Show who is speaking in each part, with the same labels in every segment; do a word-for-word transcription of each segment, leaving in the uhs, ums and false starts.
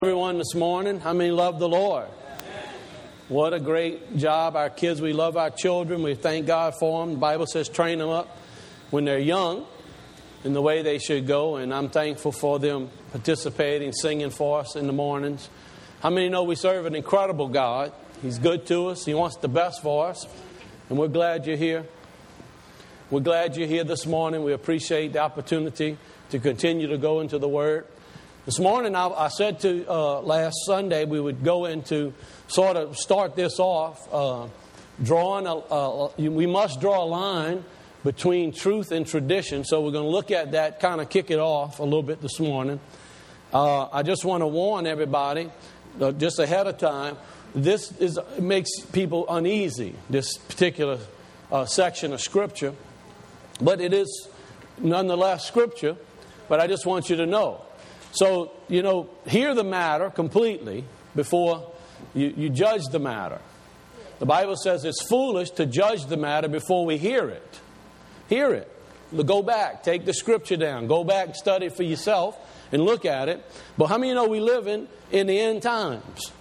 Speaker 1: Everyone this morning, how many love the Lord? What a great job. Our kids, we love our children. We thank God for them. The Bible says train them up when they're young in the way they should go. And I'm thankful for them participating, singing for us in the mornings. How many know we serve an incredible God? He's good to us. He wants the best for us. And we're glad you're here. We're glad you're here this morning. We appreciate the opportunity to continue to go into the Word. This morning, I, I said to uh, last Sunday we would go into sort of start this off, uh, drawing a, a, we must draw a line between truth and tradition. So we're going to look at that, kind of kick it off a little bit this morning. Uh, I just want to warn everybody, uh, just ahead of time, this is it makes people uneasy, this particular uh, section of Scripture. But it is nonetheless Scripture, but I just want you to know. So, you know, hear the matter completely before you, you judge the matter. The Bible says it's foolish to judge the matter before we hear it. Hear it. Go back. Take the Scripture down. Go back, study it for yourself, and look at it. But how many know we live in, in the end times?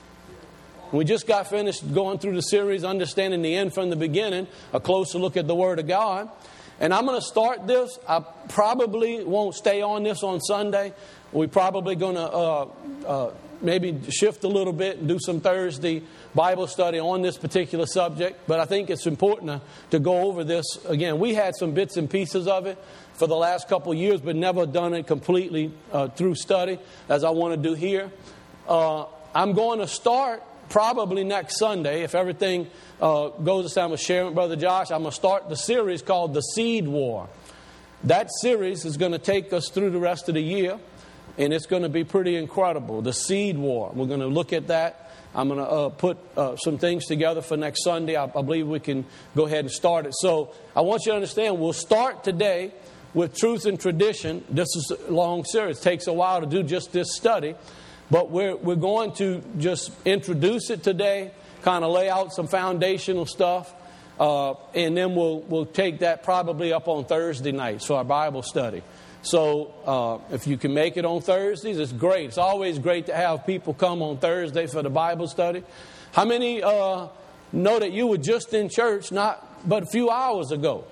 Speaker 1: We just got finished going through the series, Understanding the End from the Beginning, a closer look at the Word of God. And I'm going to start this. I probably won't stay on this on Sunday. We're probably going to uh, uh, maybe shift a little bit and do some Thursday Bible study on this particular subject. But I think it's important to, to go over this again. We had some bits and pieces of it for the last couple of years, but never done it completely uh, through study, as I want to do here. Uh, I'm going to start probably next Sunday, if everything uh, goes as I'm sharing with Brother Josh. I'm going to start the series called The Seed War. That series is going to take us through the rest of the year. And it's going to be pretty incredible. The Seed War. We're going to look at that. I'm going to uh, put uh, some things together for next Sunday. I, I believe we can go ahead and start it. So I want you to understand, we'll start today with Truth and Tradition. This is a long series. It takes a while to do just this study. But we're, we're going to just introduce it today, kind of lay out some foundational stuff. Uh, and then we'll, we'll take that probably up on Thursday nights for our Bible study. So uh, if you can make it on Thursdays, it's great. It's always great to have people come on Thursday for the Bible study. How many uh, know that you were just in church not but a few hours ago?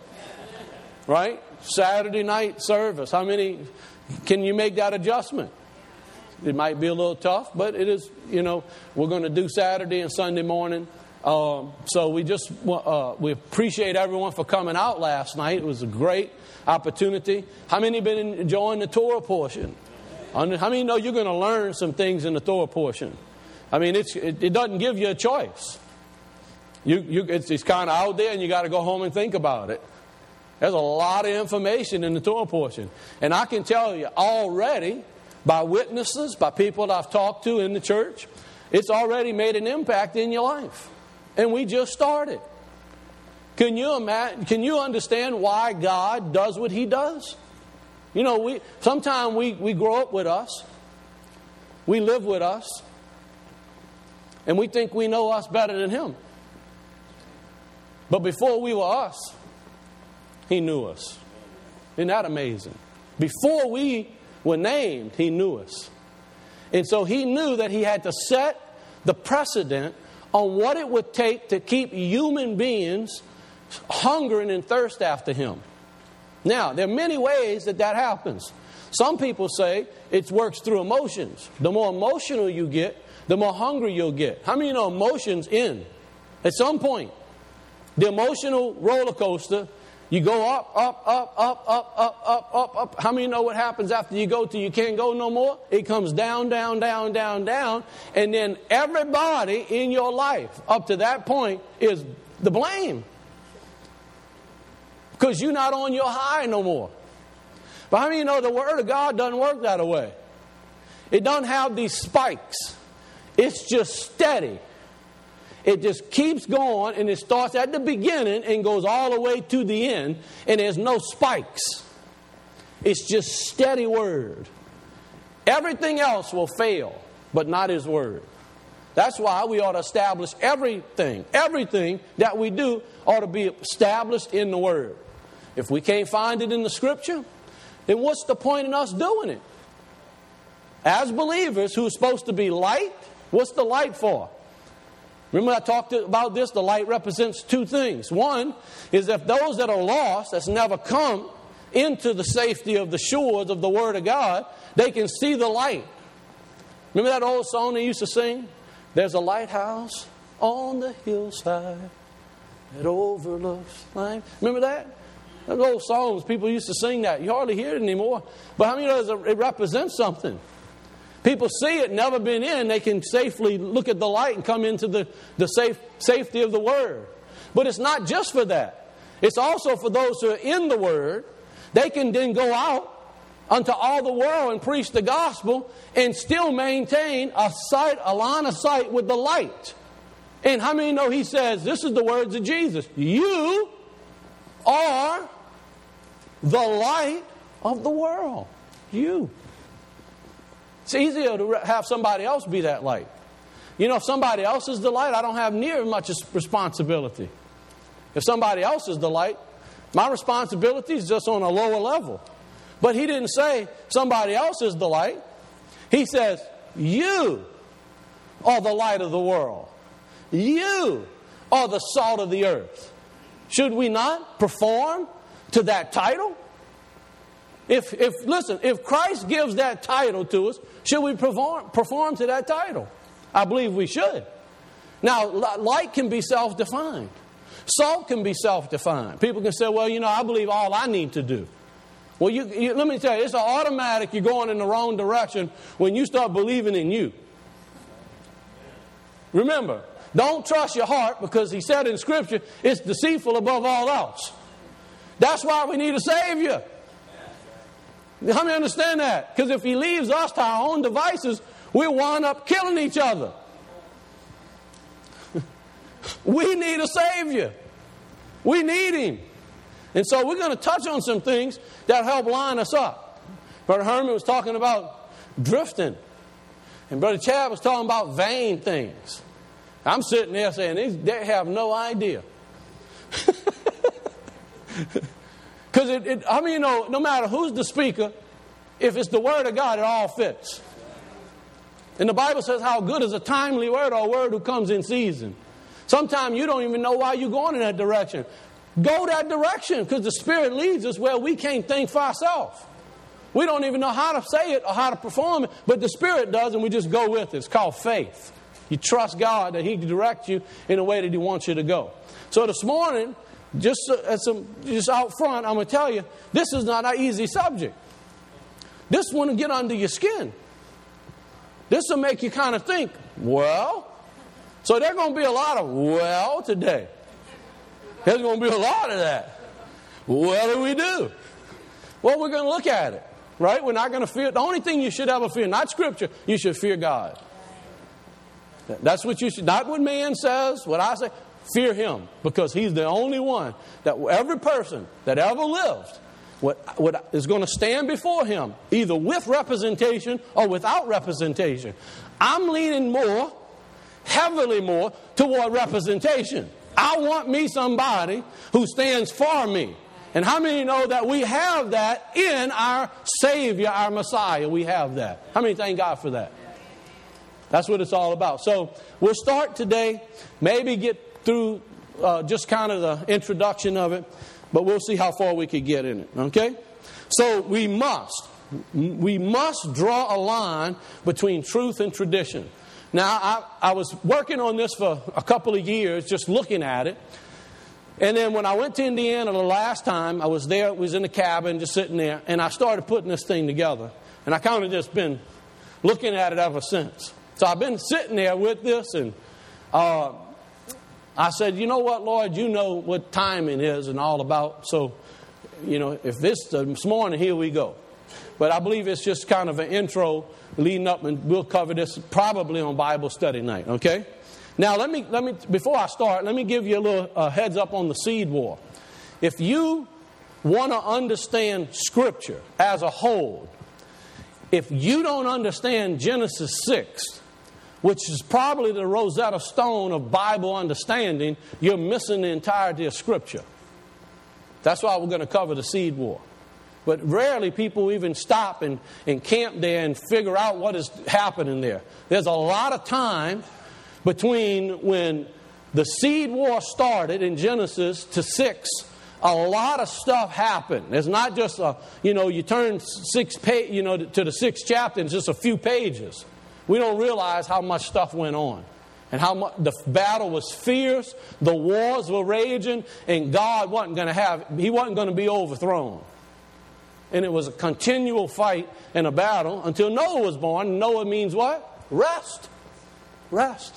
Speaker 1: Right? Saturday night service. How many can you make that adjustment? It might be a little tough, but it is, you know, we're going to do Saturday and Sunday morning. Um, so we just uh, we appreciate everyone for coming out last night. It was a great opportunity. How many been enjoying the Torah portion? How many know you're going to learn some things in the Torah portion? I mean, it's, it, it doesn't give you a choice. You, you, it's, it's kind of out there, and you got to go home and think about it. There's a lot of information in the Torah portion, and I can tell you already by witnesses, by people that I've talked to in the church, it's already made an impact in your life, and we just started. Can you imagine, can you understand why God does what He does? You know, we sometimes we, we grow up with us. We live with us. And we think we know us better than Him. But before we were us, He knew us. Isn't that amazing? Before we were named, He knew us. And so He knew that He had to set the precedent on what it would take to keep human beings hungering and thirst after Him. Now, there are many ways that that happens. Some people say it works through emotions. The more emotional you get, the more hungry you'll get. How many know emotions end? At some point, the emotional roller coaster, you go up, up, up, up, up, up, up, up, up. How many know what happens after you go till you can't go no more? It comes down, down, down, down, down. And then everybody in your life up to that point is the blame. Because you're not on your high no more. But how many know the Word of God doesn't work that way? It doesn't have these spikes. It's just steady. It just keeps going, and it starts at the beginning and goes all the way to the end, and there's no spikes. It's just steady Word. Everything else will fail, but not His Word. That's why we ought to establish everything. Everything that we do ought to be established in the Word. If we can't find it in the Scripture, then what's the point in us doing it? as believers who are supposed to be light, what's the light for? Remember I talked about this? The light represents two things. One is if those that are lost, that's never come into the safety of the shores of the Word of God, they can see the light. Remember that old song they used to sing? There's a lighthouse on the hillside that overlooks life. Remember that? Those old songs, people used to sing that. You hardly hear it anymore. But how many of those, it represents something? People see it, never been in. They can safely look at the light and come into the, the safe, safety of the Word. But it's not just for that. It's also for those who are in the Word. They can then go out unto all the world and preach the gospel and still maintain a sight, a line of sight with the light. And how many know he says, this is the words of Jesus, you are the light of the world. You. It's easier to have somebody else be that light. You know, if somebody else is the light, I don't have near as much responsibility. If somebody else is the light, my responsibility is just on a lower level. But he didn't say somebody else is the light. He says, you are the light of the world. You are the salt of the earth. Should we not perform to that title? If, if listen, if Christ gives that title to us, should we perform, perform to that title? I believe we should. Now, light can be self-defined. Salt can be self-defined. People can say, well, you know, I believe all I need to do. Well, you, you, let me tell you, it's an automatic you're going in the wrong direction when you start believing in you. Remember, don't trust your heart because he said in Scripture, it's deceitful above all else. That's why we need a Savior. How many understand that? Because if he leaves us to our own devices, we'll wind up killing each other. We need a Savior. We need him. And so we're going to touch on some things that help line us up. Brother Herman was talking about drifting. And Brother Chad was talking about vain things. I'm sitting there saying, they have no idea. Because it, it, I mean, you know, no matter who's the speaker, if it's the Word of God, it all fits. And the Bible says how good is a timely word or a word who comes in season. Sometimes you don't even know why you're going in that direction. Go that direction because the Spirit leads us where we can't think for ourselves. We don't even know how to say it or how to perform it, but the Spirit does and we just go with it. It's called faith. You trust God that he can direct you in a way that he wants you to go. So this morning, just, as some, just out front, I'm going to tell you, this is not an easy subject. This one will get under your skin. This will make you kind of think, well, so there's going to be a lot of well today. There's going to be a lot of that. What do we do? Well, we're going to look at it, right? We're not going to fear. The only thing you should ever fear, not Scripture, you should fear God. That's what you should, not what man says, what I say. Fear him, because he's the only one that every person that ever lived what, what is going to stand before him, either with representation or without representation. I'm leaning more, heavily more, toward representation. I want me somebody who stands for me. And how many know that we have that in our Savior, our Messiah? We have that. How many thank God for that? That's what it's all about. So we'll start today, maybe get through uh, just kind of the introduction of it, but we'll see how far we could get in it, okay? So we must, we must draw a line between truth and tradition. Now, I, I was working on this for a couple of years, just looking at it. And then when I went to Indiana the last time, I was there, was in the cabin, just sitting there, and I started putting this thing together. And I kind of just been looking at it ever since. So I've been sitting there with this, and uh, I said, you know what, Lord, you know what timing is and all about. So, you know, if this this morning, here we go. But I believe it's just kind of an intro leading up, and we'll cover this probably on Bible study night, okay? Now, let me, let me before I start, let me give you a little uh, heads up on the seed war. If you want to understand Scripture as a whole, if you don't understand Genesis six, which is probably the Rosetta Stone of Bible understanding, you're missing the entirety of Scripture. That's why we're going to cover the seed war. But rarely people even stop and, and camp there and figure out what is happening there. There's a lot of time between when the seed war started in Genesis to six. A lot of stuff happened. It's not just a, you know, you turn six page, you know, to the sixth chapter and it's just a few pages. We don't realize how much stuff went on. And how much the battle was fierce, the wars were raging, and God wasn't going to have, He wasn't going to be overthrown. And it was a continual fight and a battle until Noah was born. Noah means what? Rest. Rest.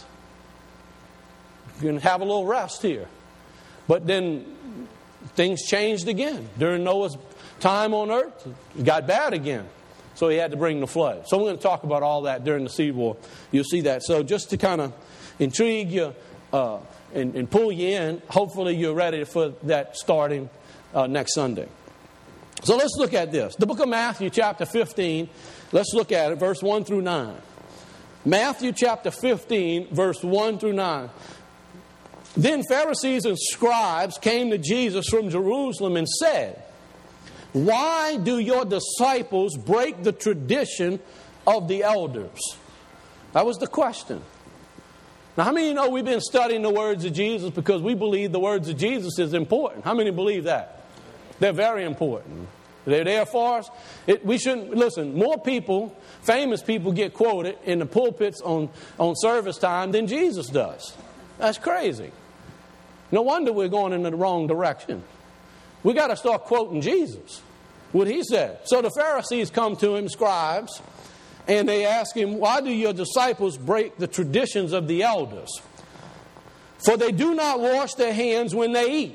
Speaker 1: You can have a little rest here. But then things changed again. During Noah's time on earth, it got bad again. So he had to bring the flood. So we're going to talk about all that during the seed war. You'll see that. So just to kind of intrigue you uh, and, and pull you in, hopefully you're ready for that starting uh, next Sunday. So let's look at this. The book of Matthew chapter fifteen. Let's look at it, verse one through nine. Matthew chapter fifteen, verse one through nine. Then Pharisees and scribes came to Jesus from Jerusalem and said, "Why do your disciples break the tradition of the elders?" That was the question. Now, how many of you know we've been studying the words of Jesus because we believe the words of Jesus is important? How many believe that? They're very important. They're there for us. It, we shouldn't, listen, more people, famous people get quoted in the pulpits on, on service time than Jesus does. That's crazy. No wonder we're going in the wrong direction. We got to start quoting Jesus, what He said. So the Pharisees come to Him, scribes, and they ask Him, "Why do your disciples break the traditions of the elders? For they do not wash their hands when they eat."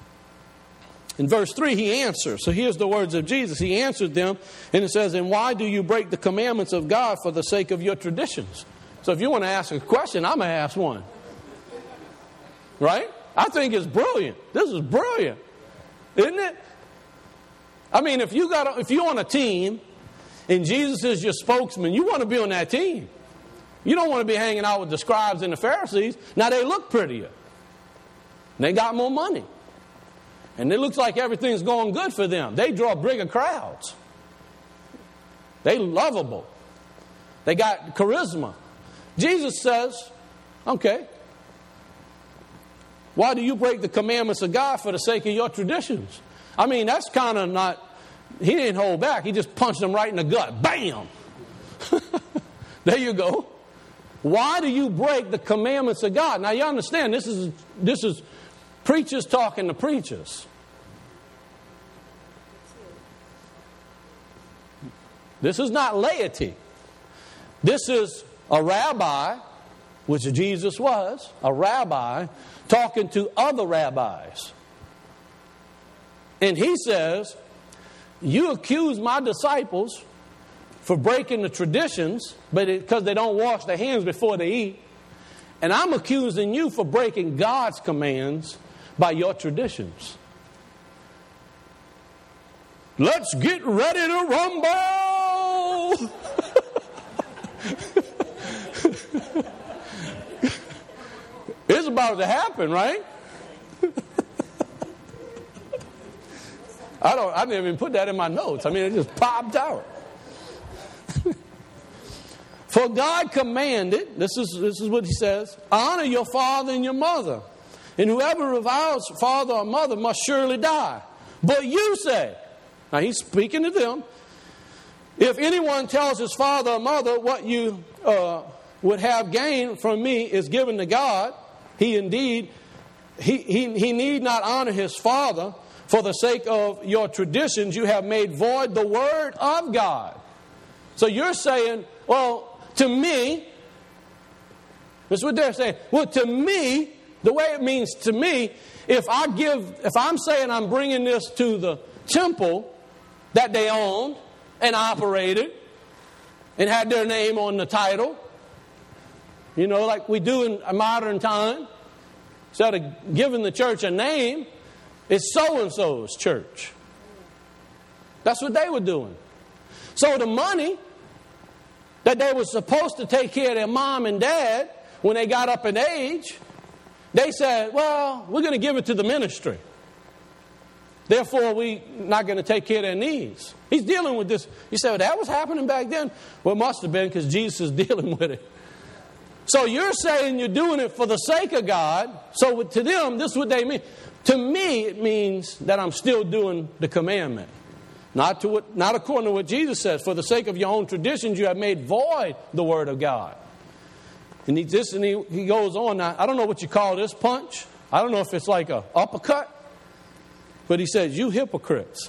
Speaker 1: In verse three, He answers. So here's the words of Jesus. He answered them, and it says, "And why do you break the commandments of God for the sake of your traditions?" So if you want to ask a question, I'm going to ask one. Right? I think it's brilliant. This is brilliant. Isn't it? I mean, if you got, if you're on a team and Jesus is your spokesman, you want to be on that team. You don't want to be hanging out with the scribes and the Pharisees. Now they look prettier. They got more money. And it looks like everything's going good for them. They draw bigger crowds. They lovable. They got charisma. Jesus says, okay, why do you break the commandments of God for the sake of your traditions? I mean, that's kind of not, He didn't hold back. He just punched them right in the gut. Bam! There you go. Why do you break the commandments of God? Now you understand, this is this is preachers talking to preachers. This is not laity. This is a rabbi, which Jesus was, a rabbi, talking to other rabbis. And he says, you accuse my disciples for breaking the traditions, but because they don't wash their hands before they eat. And I'm accusing you for breaking God's commands by your traditions. Let's get ready to rumble! It's about to happen, right? I don't. I didn't even put that in my notes. I mean, it just popped out. For God commanded, this is this is what He says, honor your father and your mother, and whoever reviles father or mother must surely die. But you say, now He's speaking to them, if anyone tells his father or mother what you uh, would have gained from me is given to God, he indeed he, he he need not honor his father. For the sake of your traditions, you have made void the word of God. So you're saying, well, to me, that's what they're saying. Well, to me, the way it means to me, if I give, if I'm saying I'm bringing this to the temple that they owned and operated and had their name on the title, you know, like we do in a modern time, instead of giving the church a name, it's so-and-so's church. That's what they were doing. So the money that they were supposed to take care of their mom and dad when they got up in age, they said, well, we're going to give it to the ministry. Therefore, we're not going to take care of their needs. He's dealing with this. You say, well, that was happening back then? Well, it must have been, because Jesus is dealing with it. So you're saying you're doing it for the sake of God. So to them, this is what they mean. To me, it means that I'm still doing the commandment. Not to what, not according to what Jesus says. For the sake of your own traditions, you have made void the word of God. And he, this, and he, he goes on. Now, I don't know what you call this punch. I don't know if it's like a uppercut. But he says, you hypocrites.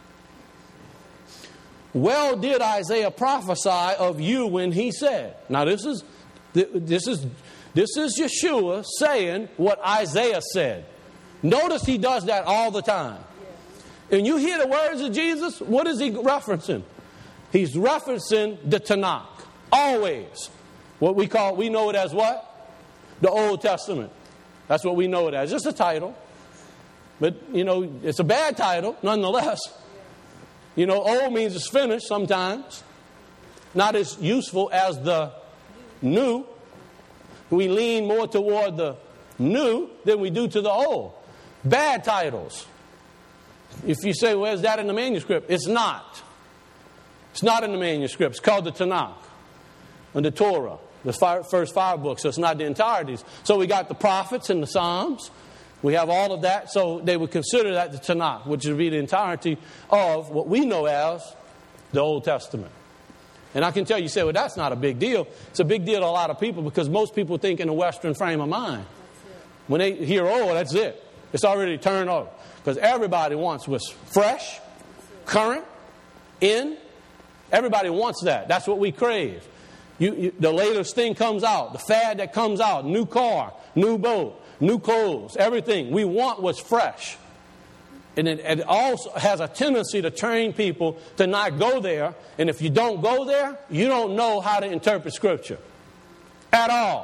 Speaker 1: Well did Isaiah prophesy of you when he said. Now this is this is this is Yeshua saying what Isaiah said. Notice he does that all the time. And you hear the words of Jesus, what is he referencing? He's referencing the Tanakh. Always. What we call, we know it as what? The Old Testament. That's what we know it as. Just a title. But, you know, it's a bad title, nonetheless. You know, old means it's finished sometimes. Not as useful as the new. We lean more toward the new than we do to the old. Bad titles. If you say, well, is that in the manuscript? It's not. It's not in the manuscript. It's called the Tanakh. And the Torah. The five, first five books. So it's not the entirety. So we got the prophets and the Psalms. We have all of that. So they would consider that the Tanakh, which would be the entirety of what we know as the Old Testament. And I can tell you, you say, well, that's not a big deal. It's a big deal to a lot of people because most people think in a Western frame of mind. When they hear, oh, that's it. It's already turned over. Because everybody wants what's fresh, current, in. Everybody wants that. That's what we crave. You, you, the latest thing comes out. The fad that comes out. New car, new boat, new clothes, everything. We want what's fresh. And it, it also has a tendency to train people to not go there. And if you don't go there, you don't know how to interpret Scripture. At all.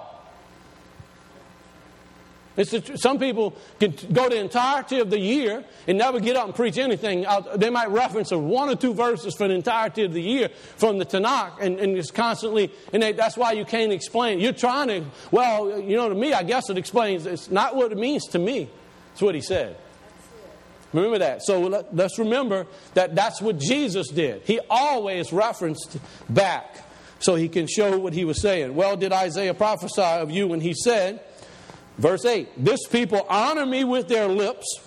Speaker 1: It's a, some people can go the entirety of the year and never get up and preach anything. They might reference a one or two verses for the entirety of the year from the Tanakh, and, and it's constantly, and they, that's why you can't explain. You're trying to, well, you know, to me, I guess it explains. It's not what it means to me. It's what he said. Remember that. So let, let's remember that that's what Jesus did. He always referenced back so he can show what he was saying. Well, did Isaiah prophesy of you when he said, verse eight, this people honor me with their lips,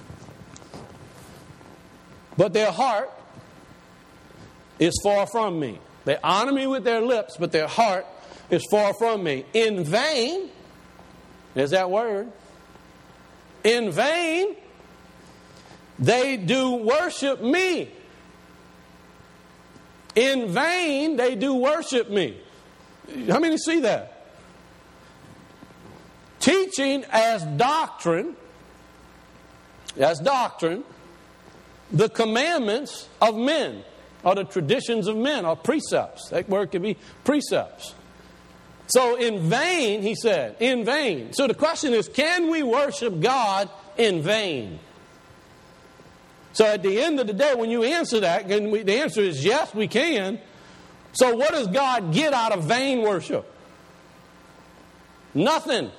Speaker 1: but their heart is far from me. They honor me with their lips, but their heart is far from me. In vain, there's that word, in vain, they do worship me. In vain, they do worship me. How many see that? Teaching as doctrine, as doctrine, the commandments of men, or the traditions of men, or precepts. That word could be precepts. So in vain, he said, in vain. So the question is, can we worship God in vain? So at the end of the day, when you answer that, and we, the answer is yes, we can. So what does God get out of vain worship? Nothing.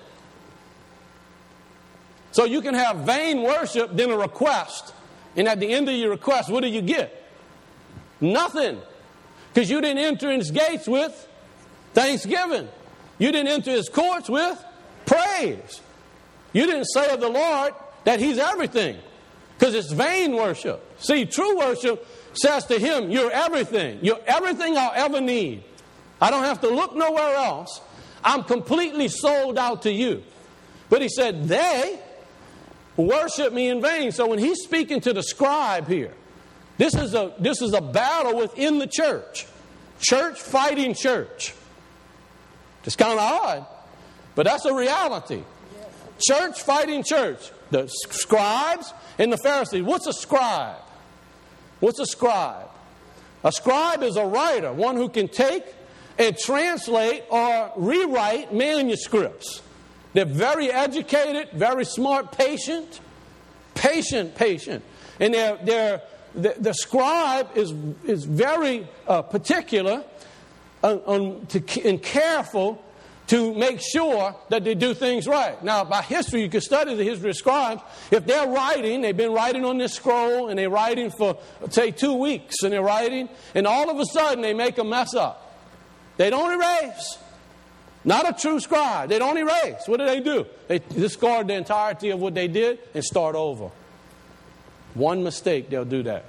Speaker 1: So you can have vain worship, then a request. And at the end of your request, what do you get? Nothing. Because you didn't enter his gates with thanksgiving. You didn't enter his courts with praise. You didn't say of the Lord that he's everything. Because it's vain worship. See, true worship says to him, you're everything. You're everything I'll ever need. I don't have to look nowhere else. I'm completely sold out to you. But he said, they worship me in vain. So when he's speaking to the scribe here, this is a this is a battle within the church. Church fighting church. It's kind of odd, but that's a reality. Church fighting church. The scribes and the Pharisees. What's a scribe? What's a scribe? A scribe is a writer, one who can take and translate or rewrite manuscripts. They're very educated, very smart, patient, patient, patient. And they're, they're, the, the scribe is, is very uh, particular uh, on, to, and careful to make sure that they do things right. Now, by history, you can study the history of scribes. If they're writing, they've been writing on this scroll, and they're writing for, say, two weeks, and they're writing, and all of a sudden they make a mess up. They don't erase. Not a true scribe. They don't erase. What do they do? They discard the entirety of what they did and start over. One mistake, they'll do that.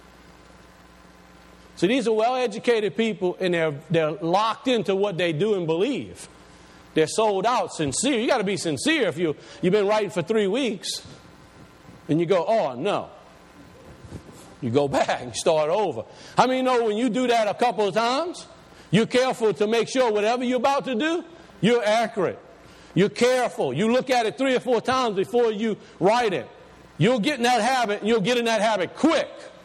Speaker 1: So these are well-educated people, and they're, they're locked into what they do and believe. They're sold out, sincere. You got to be sincere if you, you've been writing for three weeks and you go, oh, no. You go back and start over. How many know when you do that a couple of times, you're careful to make sure whatever you're about to do, you're accurate. You're careful. You look at it three or four times before you write it. You'll get in that habit, and you'll get in that habit quick.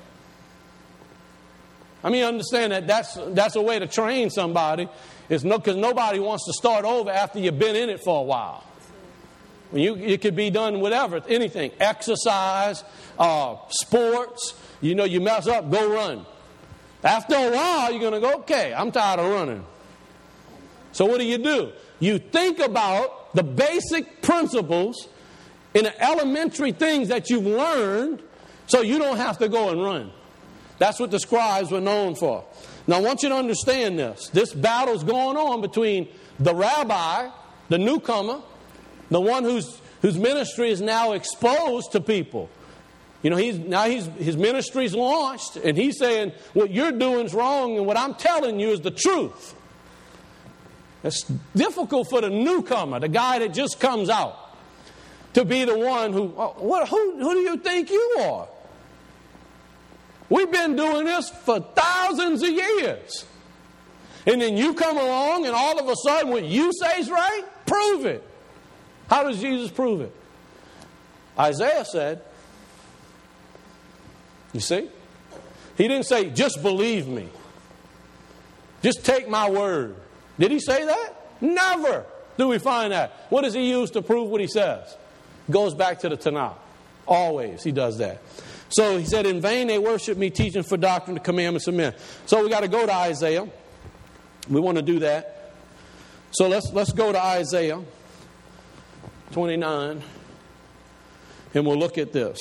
Speaker 1: I mean, understand that that's, that's a way to train somebody. It's no, because nobody wants to start over after you've been in it for a while. When you, it could be done whatever, anything. Exercise, uh, sports. You know, you mess up, go run. After a while, you're going to go, okay, I'm tired of running. So what do you do? You think about the basic principles in the elementary things that you've learned so you don't have to go and run. That's what the scribes were known for. Now, I want you to understand this. This battle's going on between the rabbi, the newcomer, the one whose, whose ministry is now exposed to people. You know, he's now he's, his ministry's launched, and he's saying, what you're doing is wrong, and what I'm telling you is the truth. It's difficult for the newcomer, the guy that just comes out, to be the one who, what, who, who do you think you are? We've been doing this for thousands of years. And then you come along and all of a sudden what you say is right? Prove it. How does Jesus prove it? Isaiah said, you see? He didn't say, just believe me. Just take my word. Did he say that? Never do we find that. What does he use to prove what he says? Goes back to the Tanakh. Always he does that. So he said, in vain they worship me, teaching for doctrine the commandments of men. So we got to go to Isaiah. We want to do that. So let's let's go to Isaiah twenty-nine, and we'll look at this.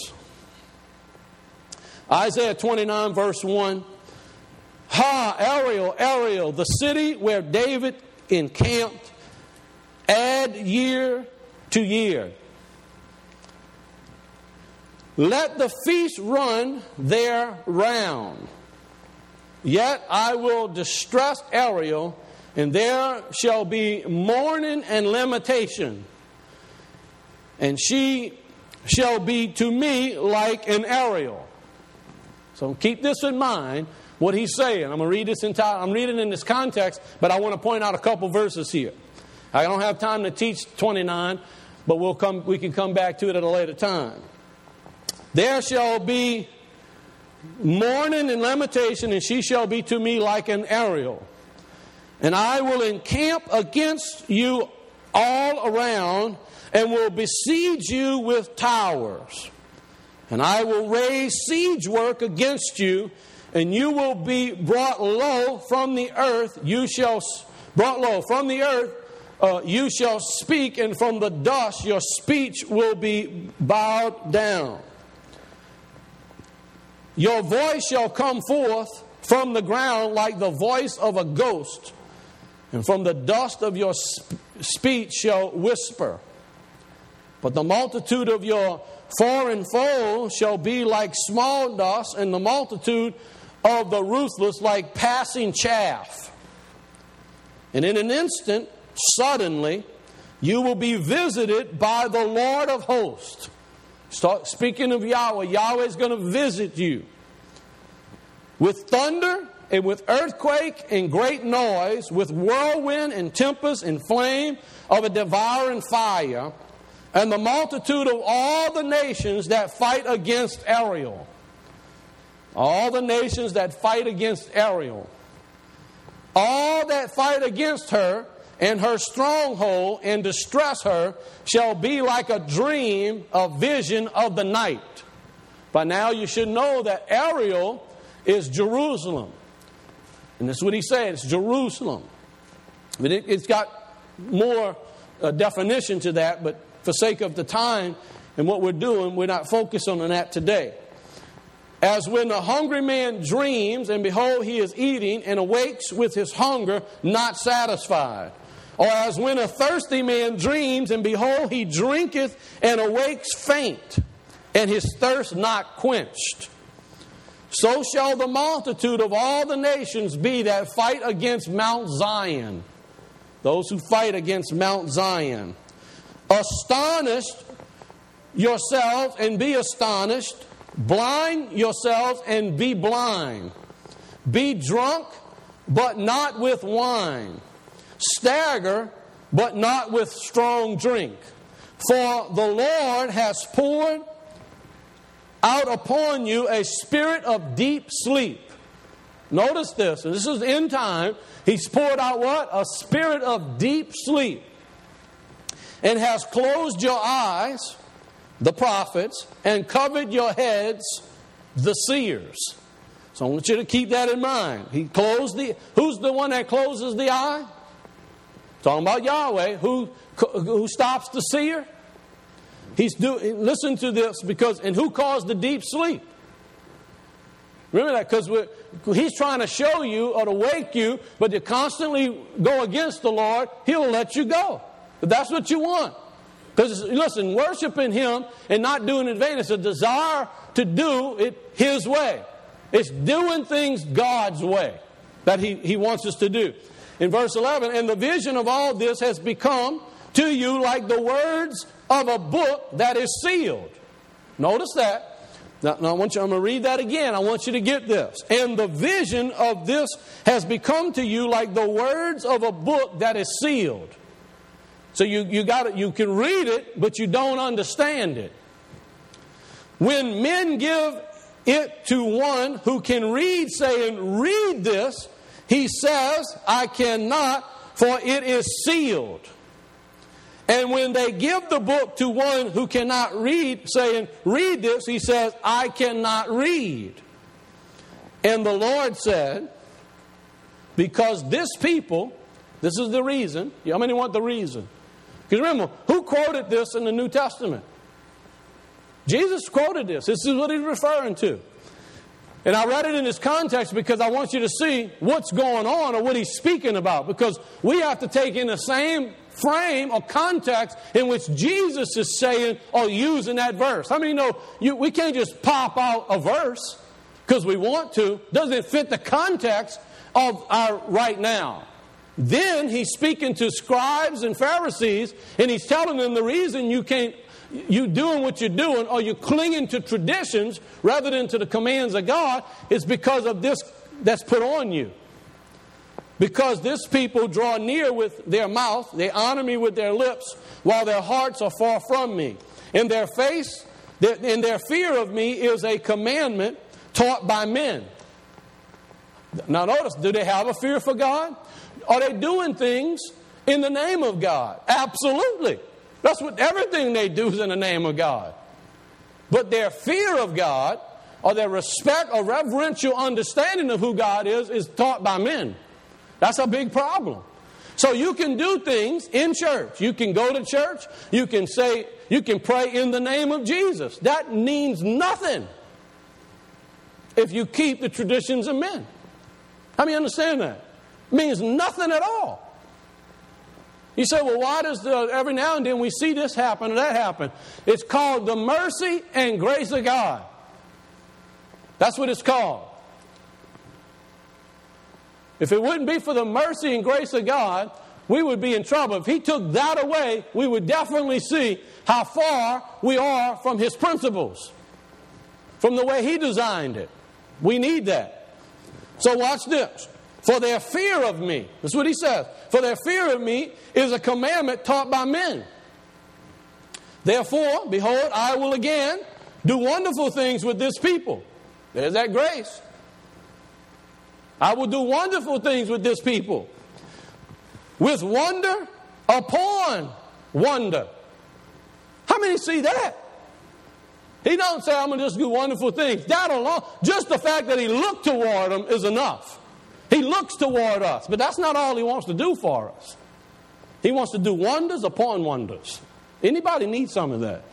Speaker 1: Isaiah twenty-nine, verse one. Ha, Ariel, Ariel, the city where David encamped, add year to year. Let the feast run their round. Yet I will distress Ariel, and there shall be mourning and lamentation. And she shall be to me like an Ariel. So keep this in mind, what he's saying. I'm going to read this entire, I'm reading in this context, but I want to point out a couple verses here. I don't have time to teach twenty-nine, but we'll come, we can come back to it at a later time. There shall be mourning and lamentation, and she shall be to me like an Ariel. And I will encamp against you all around, and will besiege you with towers. And I will raise siege work against you, and you will be brought low from the earth. You shall brought low from the earth. Uh, you shall speak, and from the dust your speech will be bowed down. Your voice shall come forth from the ground like the voice of a ghost, and from the dust of your sp- speech shall whisper. But the multitude of your foreign foes shall be like small dust, and the multitude of the ruthless like passing chaff. And in an instant, suddenly, you will be visited by the Lord of hosts. Start speaking of Yahweh. Yahweh is going to visit you with thunder and with earthquake and great noise, with whirlwind and tempest and flame of a devouring fire, and the multitude of all the nations that fight against Ariel. All the nations that fight against Ariel. All that fight against her and her stronghold and distress her shall be like a dream, a vision of the night. By now you should know that Ariel is Jerusalem. And that's what he said, it's Jerusalem. But it, it's got more uh, definition to that, but for sake of the time and what we're doing, we're not focused on that today. As when a hungry man dreams, and behold, he is eating, and awakes with his hunger, not satisfied. Or as when a thirsty man dreams, and behold, he drinketh, and awakes faint, and his thirst not quenched. So shall the multitude of all the nations be that fight against Mount Zion. Those who fight against Mount Zion. Astonished yourselves and be astonished. Blind yourselves and be blind. Be drunk, but not with wine. Stagger, but not with strong drink. For the Lord has poured out upon you a spirit of deep sleep. Notice this. This is end time. He's poured out what? A spirit of deep sleep. And has closed your eyes, the prophets, and covered your heads, the seers. So I want you to keep that in mind. He closed the. Who's the one that closes the eye? Talking about Yahweh. Who who stops the seer? He's doing. Listen to this, because and who caused the deep sleep? Remember that, because he's trying to show you or to wake you, but to constantly go against the Lord, He'll let you go. But that's what you want. Because, listen, worshiping Him and not doing it in vain is a desire to do it His way. It's doing things God's way that He, he wants us to do. In verse eleven, and the vision of all this has become to you like the words of a book that is sealed. Notice that. Now, now I want you, I'm going to read that again. I want you to get this. And the vision of this has become to you like the words of a book that is sealed. So you, you got it, you can read it, but you don't understand it. When men give it to one who can read, saying, read this, he says, I cannot, for it is sealed. And when they give the book to one who cannot read, saying, read this, he says, I cannot read. And the Lord said, because this people, this is the reason. How many want the reason? Because remember, who quoted this in the New Testament? Jesus quoted this. This is what he's referring to. And I read it in this context because I want you to see what's going on or what he's speaking about. Because we have to take in the same frame or context in which Jesus is saying or using that verse. How many know you, we can't just pop out a verse because we want to? Doesn't it fit the context of our right now? Then he's speaking to scribes and Pharisees, and he's telling them the reason you can't, you doing what you're doing, or you're clinging to traditions rather than to the commands of God, is because of this that's put on you. Because this people draw near with their mouth, they honor me with their lips, while their hearts are far from me. In their face, in their fear of me is a commandment taught by men. Now notice, do they have a fear for God? Are they doing things in the name of God? Absolutely. That's what everything they do is in the name of God. But their fear of God, or their respect or reverential understanding of who God is, is taught by men. That's a big problem. So you can do things in church. You can go to church. You can say, you can pray in the name of Jesus. That means nothing if you keep the traditions of men. How many understand that? It means nothing at all. You say, well, why does the, every now and then we see this happen or that happen? It's called the mercy and grace of God. That's what it's called. If it wouldn't be for the mercy and grace of God, we would be in trouble. If He took that away, we would definitely see how far we are from His principles, from the way He designed it. We need that. So watch this. For their fear of me, that's what he says. For their fear of me is a commandment taught by men. Therefore, behold, I will again do wonderful things with this people. There's that grace. I will do wonderful things with this people. With wonder upon wonder. How many see that? He don't say, I'm going to just do wonderful things. That alone, just the fact that he looked toward them is enough. He looks toward us, but that's not all He wants to do for us. He wants to do wonders upon wonders. Anybody need some of that?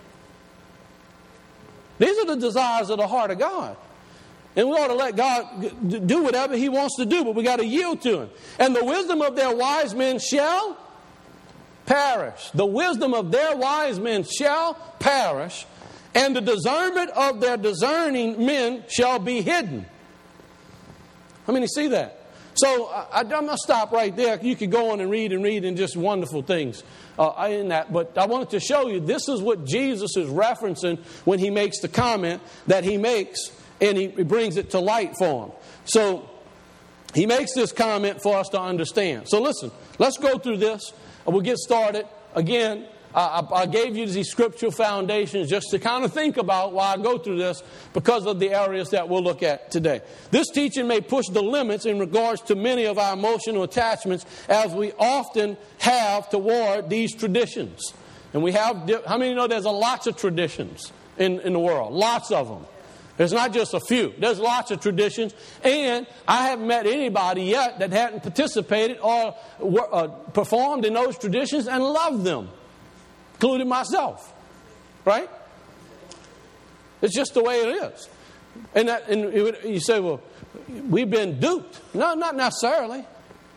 Speaker 1: These are the desires of the heart of God. And we ought to let God do whatever He wants to do, but we got to yield to Him. And the wisdom of their wise men shall perish. The wisdom of their wise men shall perish, and the discernment of their discerning men shall be hidden. How many see that? So I, I'm going to stop right there. You could go on and read and read and just wonderful things uh, in that. But I wanted to show you this is what Jesus is referencing when He makes the comment that He makes, and He, he brings it to light for them. So He makes this comment for us to understand. So listen, let's go through this. We'll get started. Again, I, I gave you these scriptural foundations just to kind of think about while I go through this because of the areas that we'll look at today. This teaching may push the limits in regards to many of our emotional attachments, as we often have toward these traditions. And we have, how many know there's a lots of traditions in, in the world? Lots of them. There's not just a few. There's lots of traditions. And I haven't met anybody yet that hadn't participated or uh, performed in those traditions and loved them, including myself. Right? It's just the way it is. And, that, and you say, well, we've been duped. No, not necessarily.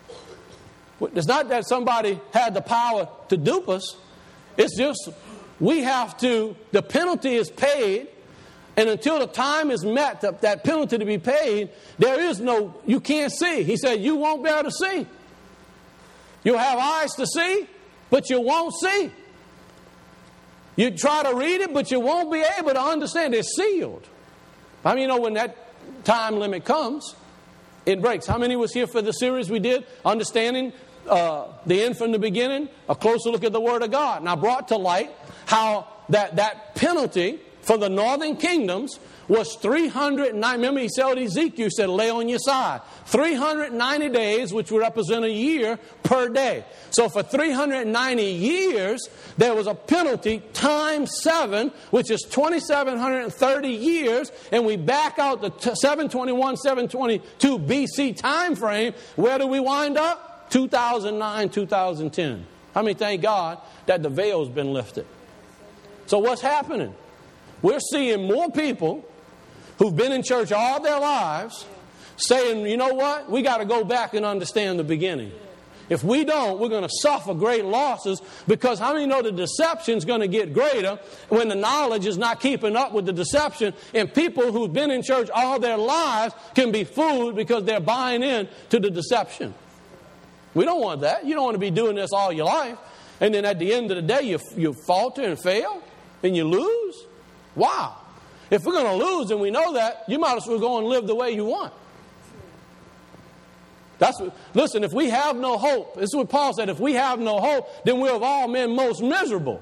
Speaker 1: It's not that somebody had the power to dupe us. It's just we have to, the penalty is paid. And until the time is met, that, that penalty to be paid, there is no, you can't see. He said, you won't be able to see. You'll have eyes to see, but you won't see. You try to read it, but you won't be able to understand. It's sealed. I mean, you know, when that time limit comes, it breaks. How many was here for the series we did? Understanding uh, the end from the beginning, a closer look at the Word of God. And I brought to light how that, that penalty for the northern kingdoms was three hundred ninety. Remember, he said Ezekiel, he said, lay on your side. three hundred ninety days, which would represent a year per day. So for three hundred ninety years, there was a penalty times seven, which is two thousand seven hundred thirty years. And we back out the seven twenty-one, seven twenty-two B C time frame. Where do we wind up? two thousand nine, two thousand ten. I mean, thank God that the veil's been lifted. So what's happening? We're seeing more people who've been in church all their lives saying, you know what? We got to go back and understand the beginning. If we don't, we're going to suffer great losses, because how many know the deception is going to get greater when the knowledge is not keeping up with the deception, and people who've been in church all their lives can be fooled because they're buying in to the deception. We don't want that. You don't want to be doing this all your life, and then at the end of the day you, you falter and fail and you lose. Wow. If we're going to lose and we know that, you might as well go and live the way you want. That's what, listen, if we have no hope, this is what Paul said, if we have no hope, then we're of all men most miserable.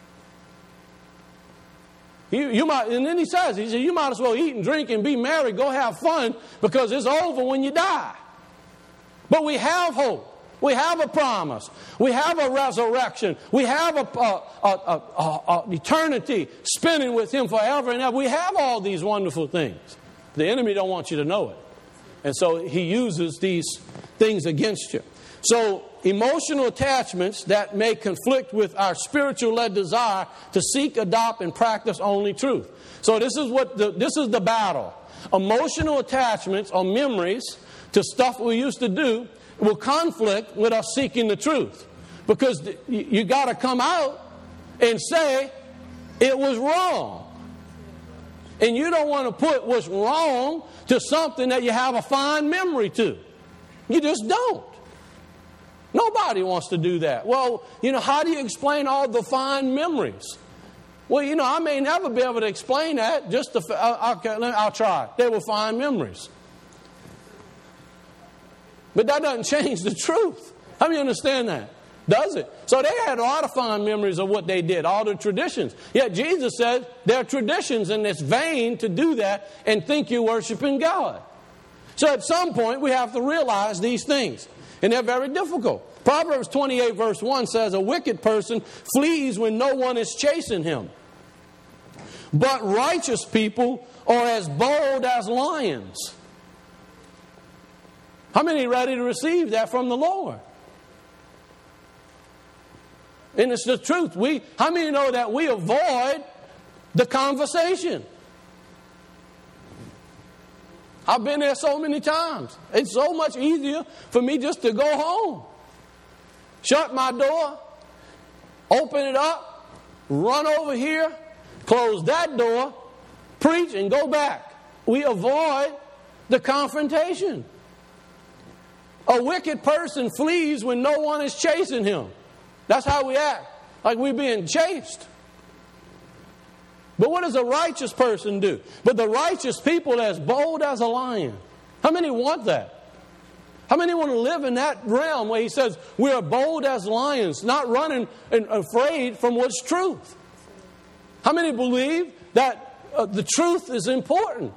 Speaker 1: You, you might, and then he says, he said, you might as well eat and drink and be merry, go have fun, because it's over when you die. But we have hope. We have a promise. We have a resurrection. We have a, a, a, a, a, a eternity spending with Him forever and ever. We have all these wonderful things. The enemy don't want you to know it. And so he uses these things against you. So emotional attachments that may conflict with our spiritual-led desire to seek, adopt, and practice only truth. So this is what the, this is the battle. Emotional attachments or memories to stuff we used to do will conflict with us seeking the truth. Because you, you got to come out and say it was wrong. And you don't want to put what's wrong to something that you have a fine memory to. You just don't. Nobody wants to do that. Well, you know, how do you explain all the fine memories? Well, you know, I may never be able to explain that. Just to, I'll, I'll, I'll try. They were fine memories. But that doesn't change the truth. How do you understand that? Does it? So they had a lot of fond memories of what they did, all the traditions. Yet Jesus said there are traditions, and it's vain to do that and think you're worshiping God. So at some point we have to realize these things. And they're very difficult. Proverbs twenty-eight verse one says, a wicked person flees when no one is chasing him. But righteous people are as bold as lions. How many are ready to receive that from the Lord? And it's the truth. We, how many know that we avoid the conversation? I've been there so many times. It's so much easier for me just to go home. Shut my door, open it up, run over here, close that door, preach, and go back. We avoid the confrontation. A wicked person flees when no one is chasing him. That's how we act, like we're being chased. But what does a righteous person do? But the righteous people are as bold as a lion. How many want that? How many want to live in that realm where he says we are bold as lions, not running and afraid from what's truth? How many believe that uh, the truth is important?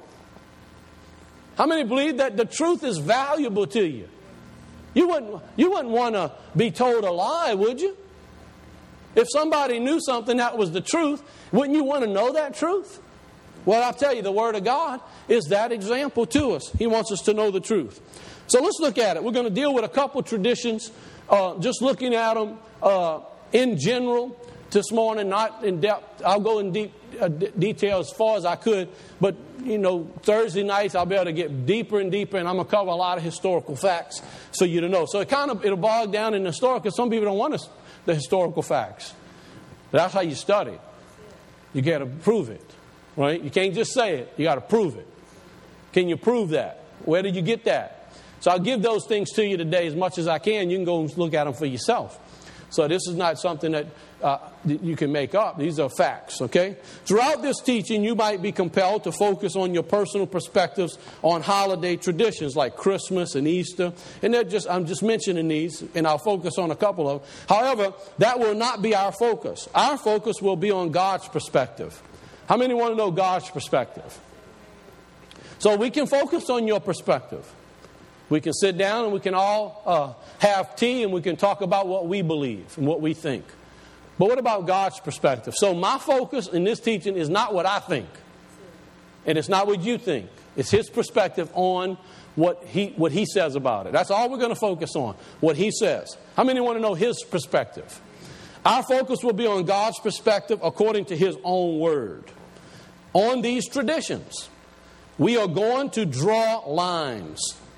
Speaker 1: How many believe that the truth is valuable to you? You wouldn't, you wouldn't want to be told a lie, would you? If somebody knew something that was the truth, wouldn't you want to know that truth? Well, I'll tell you, the Word of God is that example to us. He wants us to know the truth. So let's look at it. We're going to deal with a couple traditions, uh, just looking at them uh, in general this morning, not in depth. I'll go in deep uh, d- detail as far as I could, but, you know, Thursday nights I'll be able to get deeper and deeper, and I'm going to cover a lot of historical facts so you to know. So it kind of, it'll bog down in the historical, because some people don't want us the historical facts. But that's how you study. You got to prove it, right? You can't just say it. You got to prove it. Can you prove that? Where did you get that? So I'll give those things to you today as much as I can. You can go and look at them for yourself. So this is not something that uh, you can make up. These are facts, okay? Throughout this teaching, you might be compelled to focus on your personal perspectives on holiday traditions like Christmas and Easter. And they're just, I'm just mentioning these, and I'll focus on a couple of them. However, that will not be our focus. Our focus will be on God's perspective. How many want to know God's perspective? So we can focus on your perspective. We can sit down and we can all uh, have tea and we can talk about what we believe and what we think. But what about God's perspective? So my focus in this teaching is not what I think. And it's not what you think. It's His perspective on what He what He says about it. That's all we're going to focus on, what He says. How many want to know His perspective? Our focus will be on God's perspective according to His own Word. On these traditions, we are going to draw lines.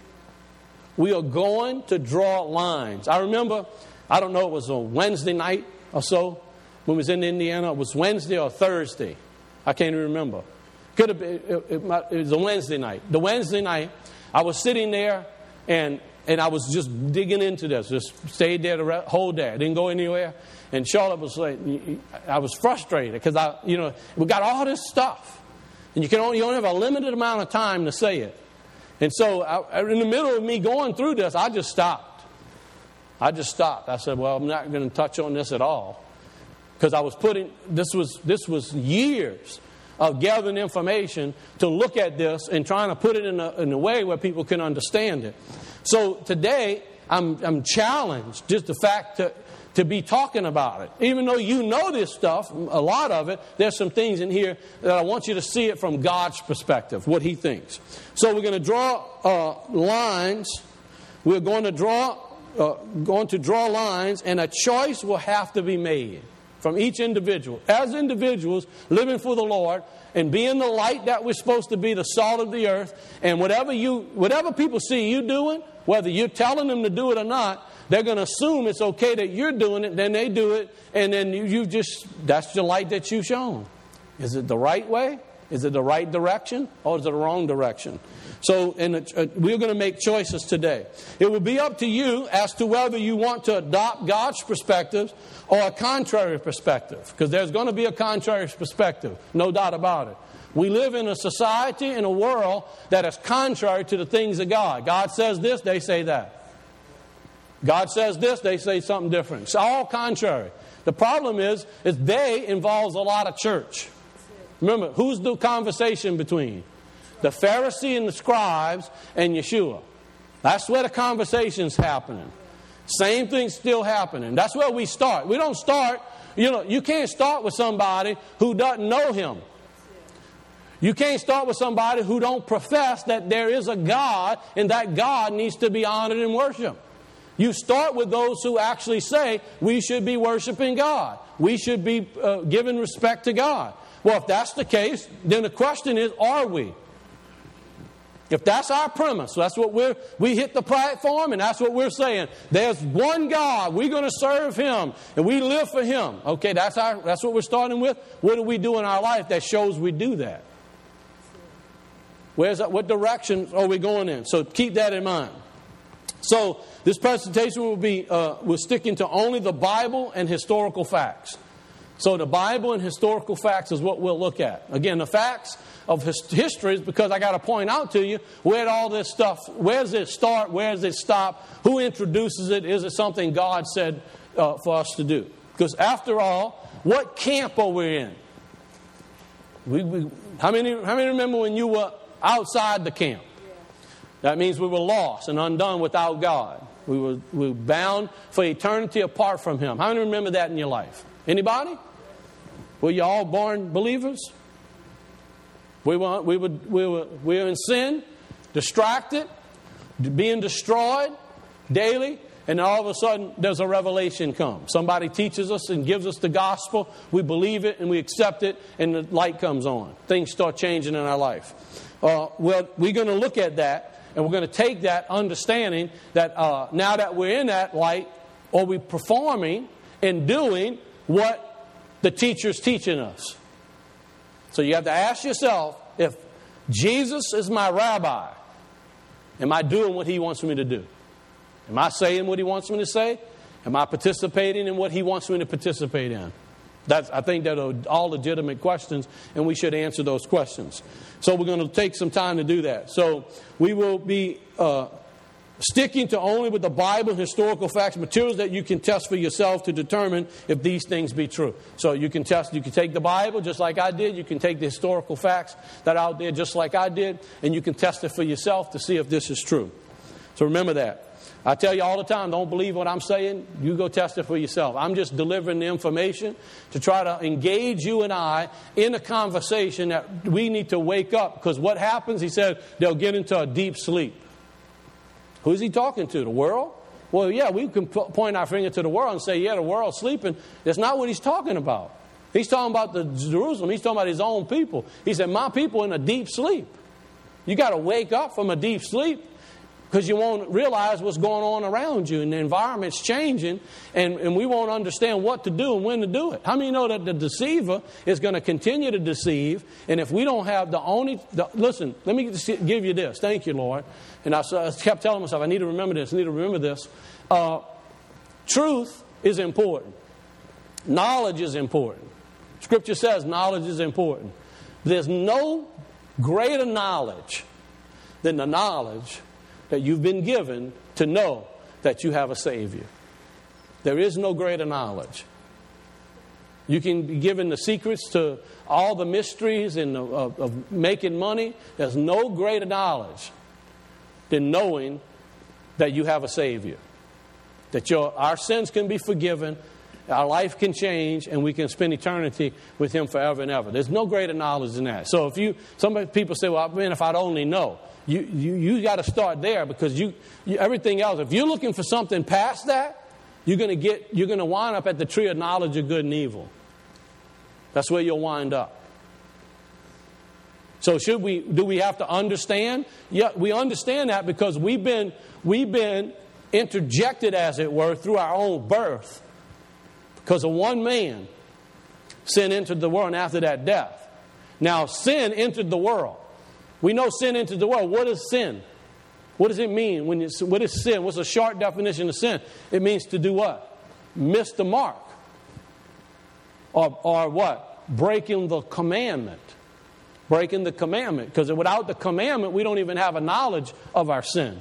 Speaker 1: We are going to draw lines. I remember, I don't know, it was a Wednesday night or so when we was in Indiana. It was Wednesday or Thursday. I can't even remember. Could have been, it, it, it was a Wednesday night. The Wednesday night, I was sitting there and and I was just digging into this. Just stayed there the whole day. I didn't go anywhere. And Charlotte was like, I was frustrated because I, you know, we got all this stuff, and you can only you only have a limited amount of time to say it. And so I, in the middle of me going through this, I just stopped. I just stopped. I said, well, I'm not going to touch on this at all. Because I was putting, this was this was years of gathering information to look at this and trying to put it in a, in a way where people can understand it. So today, I'm, I'm challenged, just the fact to, to be talking about it. Even though you know this stuff, a lot of it, there's some things in here that I want you to see it from God's perspective, what He thinks. So we're going to draw uh, lines. We're going to draw, uh, going to draw lines, and a choice will have to be made from each individual. As individuals living for the Lord and being the light that we're supposed to be, the salt of the earth, and whatever you, whatever people see you doing, whether you're telling them to do it or not, they're going to assume it's okay that you're doing it, then they do it, and then you, you just, that's the light that you've shown. Is it the right way? Is it the right direction? Or is it the wrong direction? So and uh, we're going to make choices today. It will be up to you as to whether you want to adopt God's perspective or a contrary perspective. Because there's going to be a contrary perspective, no doubt about it. We live in a society, in a world that is contrary to the things of God. God says this, they say that. God says this, they say something different. It's all contrary. The problem is, is they involves a lot of church. Remember, who's the conversation between? The Pharisee and the scribes and Yeshua. That's where the conversation's happening. Same thing's still happening. That's where we start. We don't start, you know, you can't start with somebody who doesn't know Him. You can't start with somebody who don't profess that there is a God and that God needs to be honored and worshiped. You start with those who actually say we should be worshiping God. We should be uh, giving respect to God. Well, if that's the case, then the question is, are we? If that's our premise, that's what we're, we hit the platform and that's what we're saying. There's one God. We're going to serve Him and we live for Him. Okay, that's our, that's what we're starting with. What do we do in our life that shows we do that? Where's that, what direction are we going in? So keep that in mind. So this presentation will be, uh, we're sticking to only the Bible and historical facts. So the Bible and historical facts is what we'll look at. Again, the facts of his- history is because I got to point out to you where all this stuff, where does it start, where does it stop, who introduces it, is it something God said uh, for us to do? Because after all, what camp are we in? We, we, how many, how many remember when you were outside the camp? That means we were lost and undone without God. We were, we were bound for eternity apart from Him. How many remember that in your life? Anybody? Were you all born believers? We were, we were, we were, we were in sin, distracted, being destroyed daily, and all of a sudden there's a revelation come. Somebody teaches us and gives us the gospel. We believe it and we accept it, and the light comes on. Things start changing in our life. Uh, well, we're going to look at that. And we're going to take that understanding that uh, now that we're in that light, are we performing and doing what the teacher's teaching us? So you have to ask yourself, if Jesus is my rabbi, am I doing what He wants me to do? Am I saying what He wants me to say? Am I participating in what He wants me to participate in? That's, I think that are all legitimate questions, and we should answer those questions. So we're going to take some time to do that. So we will be uh, sticking to only with the Bible, historical facts, materials that you can test for yourself to determine if these things be true. So you can test, you can take the Bible just like I did. You can take the historical facts that are out there just like I did, and you can test it for yourself to see if this is true. So remember that. I tell you all the time, don't believe what I'm saying. You go test it for yourself. I'm just delivering the information to try to engage you and I in a conversation that we need to wake up. Because what happens, he said, they'll get into a deep sleep. Who's he talking to? The world? Well, yeah, we can point our finger to the world and say, yeah, the world's sleeping. That's not what he's talking about. He's talking about the Jerusalem. He's talking about his own people. He said, my people in a deep sleep. You got to wake up from a deep sleep. Because you won't realize what's going on around you and the environment's changing, and, and we won't understand what to do and when to do it. How many know that the deceiver is going to continue to deceive? And if we don't have the only... The, listen, let me just give you this. Thank you, Lord. And I, I kept telling myself, I need to remember this, I need to remember this. Uh, truth is important. Knowledge is important. Scripture says knowledge is important. There's no greater knowledge than the knowledge that you've been given to know that you have a Savior. There is no greater knowledge. You can be given the secrets to all the mysteries and of, of making money. There's no greater knowledge than knowing that you have a Savior. That your, our sins can be forgiven, our life can change, and we can spend eternity with Him forever and ever. There's no greater knowledge than that. So if you, some people say, well, man, if I'd only know. You you, you got to start there, because you, you everything else, if you're looking for something past that, you're going to get you're going to wind up at the tree of knowledge of good and evil. That's where you'll wind up. So should we do we have to understand? Yeah, we understand that because we've been we've been interjected, as it were, through our own birth. Because of one man, sin entered the world, and after that, death. Now, sin entered the world. We know sin entered the world. What is sin? What does it mean? When you, what is sin? What's a short definition of sin? It means to do what? Miss the mark. Or, or what? Breaking the commandment. Breaking the commandment. Because without the commandment, we don't even have a knowledge of our sin.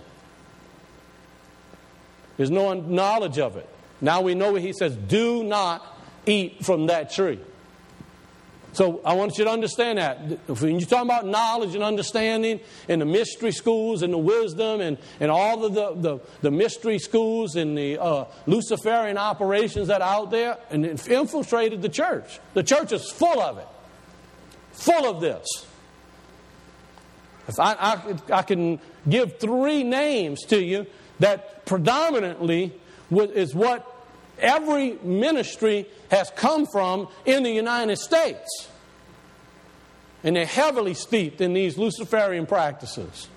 Speaker 1: There's no knowledge of it. Now we know what he says, do not eat from that tree. So I want you to understand that. When you're talking about knowledge and understanding and the mystery schools and the wisdom and, and all of the, the, the mystery schools and the uh, Luciferian operations that are out there, and it infiltrated the church. The church is full of it. Full of this. If I, I, I can give three names to you that predominantly is what every ministry has come from in the United States. And they're heavily steeped in these Luciferian practices.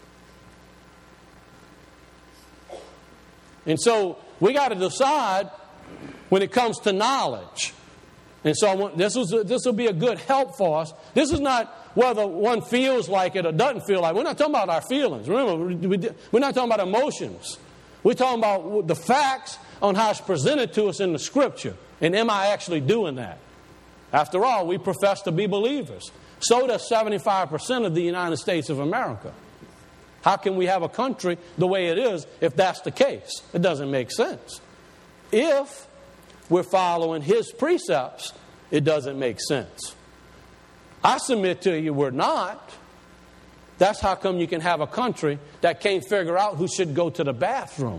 Speaker 1: And so we got to decide when it comes to knowledge. And so I want, this was this will be a good help for us. This is not whether one feels like it or doesn't feel like it. We're not talking about our feelings. Remember, we, we're not talking about emotions. We're talking about the facts on how it's presented to us in the Scripture. And am I actually doing that? After all, we profess to be believers. So does seventy-five percent of the United States of America. How can we have a country the way it is if that's the case? It doesn't make sense. If we're following His precepts, it doesn't make sense. I submit to you we're not. That's how come you can have a country that can't figure out who should go to the bathroom.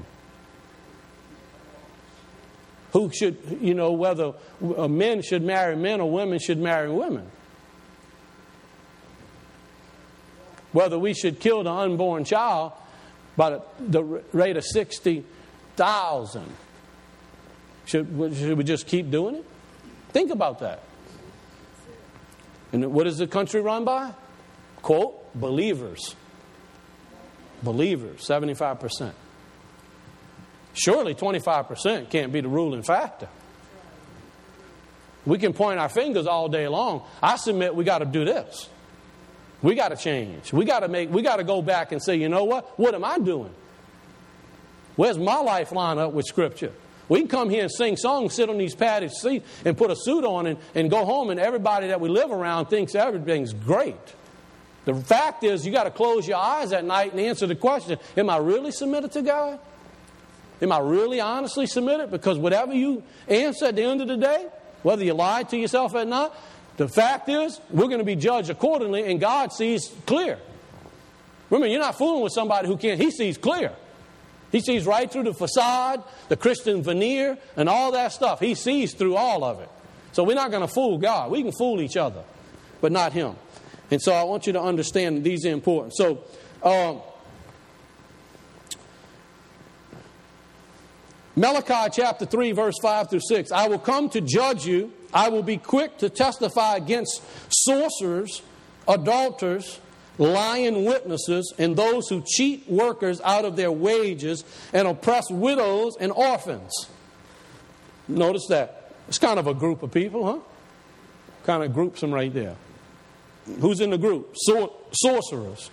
Speaker 1: Who should, you know, whether men should marry men or women should marry women. Whether we should kill the unborn child by the rate of sixty thousand. Should, should we just keep doing it? Think about that. And what is the country run by? Quote, believers. Believers, seventy-five percent. Surely twenty-five percent can't be the ruling factor. We can point our fingers all day long. I submit we got to do this. We got to change. We got to make. We got to go back and say, you know what? What am I doing? Where's my life line up with Scripture? We can come here and sing songs, sit on these padded seats, and put a suit on and, and go home, and everybody that we live around thinks everything's great. The fact is, you got to close your eyes at night and answer the question: am I really submitted to God? Am I really honestly submitted? Because whatever you answer at the end of the day, whether you lied to yourself or not, the fact is, we're going to be judged accordingly, and God sees clear. Remember, you're not fooling with somebody who can't. He sees clear. He sees right through the facade, the Christian veneer, and all that stuff. He sees through all of it. So we're not going to fool God. We can fool each other, but not Him. And so I want you to understand that these are important. So, um, Malachi chapter three, verse five through six. I will come to judge you. I will be quick to testify against sorcerers, adulterers, lying witnesses, and those who cheat workers out of their wages and oppress widows and orphans. Notice that. It's kind of a group of people, huh? Kind of groups them right there. Who's in the group? Sor- sorcerers.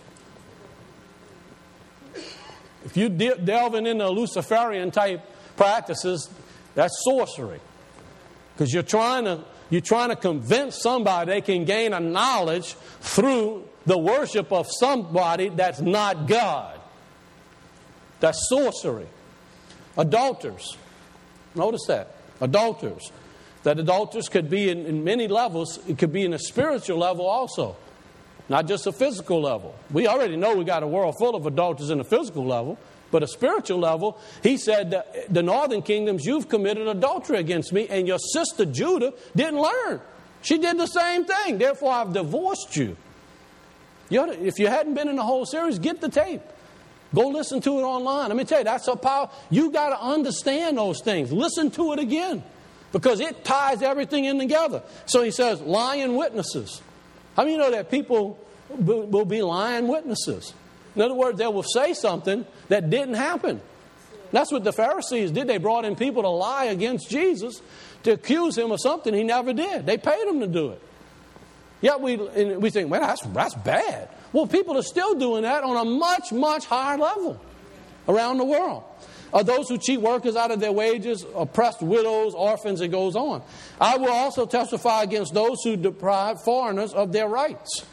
Speaker 1: If you de- delving into Luciferian type practices, that's sorcery. Because you're trying to you're trying to convince somebody they can gain a knowledge through the worship of somebody that's not God. That's sorcery. Adulterers. Notice that. Adulterers. That adulterers could be in, in many levels. It could be in a spiritual level also. Not just a physical level. We already know we got a world full of adulterers in a physical level. But a spiritual level, he said, that the northern kingdoms, you've committed adultery against me, and your sister Judah didn't learn. She did the same thing. Therefore, I've divorced you. You to, if you hadn't been in the whole series, get the tape. Go listen to it online. Let me tell you, that's so powerful. You got to understand those things. Listen to it again. Because it ties everything in together. So he says, lying witnesses. How many know that people will be lying witnesses? In other words, they will say something that didn't happen. That's what the Pharisees did. They brought in people to lie against Jesus to accuse Him of something He never did. They paid Him to do it. Yet we and we think, well, that's, that's bad. Well, people are still doing that on a much, much higher level around the world. Are those who cheat workers out of their wages, oppressed widows, orphans, it goes on. I will also testify against those who deprive foreigners of their rights.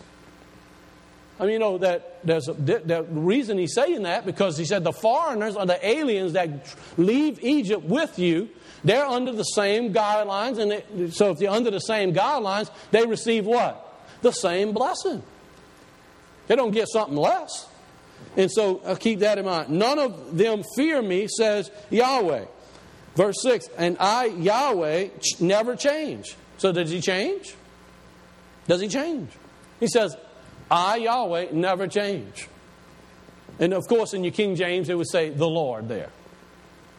Speaker 1: I mean, you know, that there's a, the reason he's saying that, because he said the foreigners are the aliens that leave Egypt with you. They're under the same guidelines. And they, so if they're under the same guidelines, they receive what? The same blessing. They don't get something less. And so I'll keep that in mind. None of them fear me, says Yahweh. Verse six, and I, Yahweh, never change. So does He change? Does He change? He says, I, Yahweh, never change. And of course, in your King James, it would say the Lord there.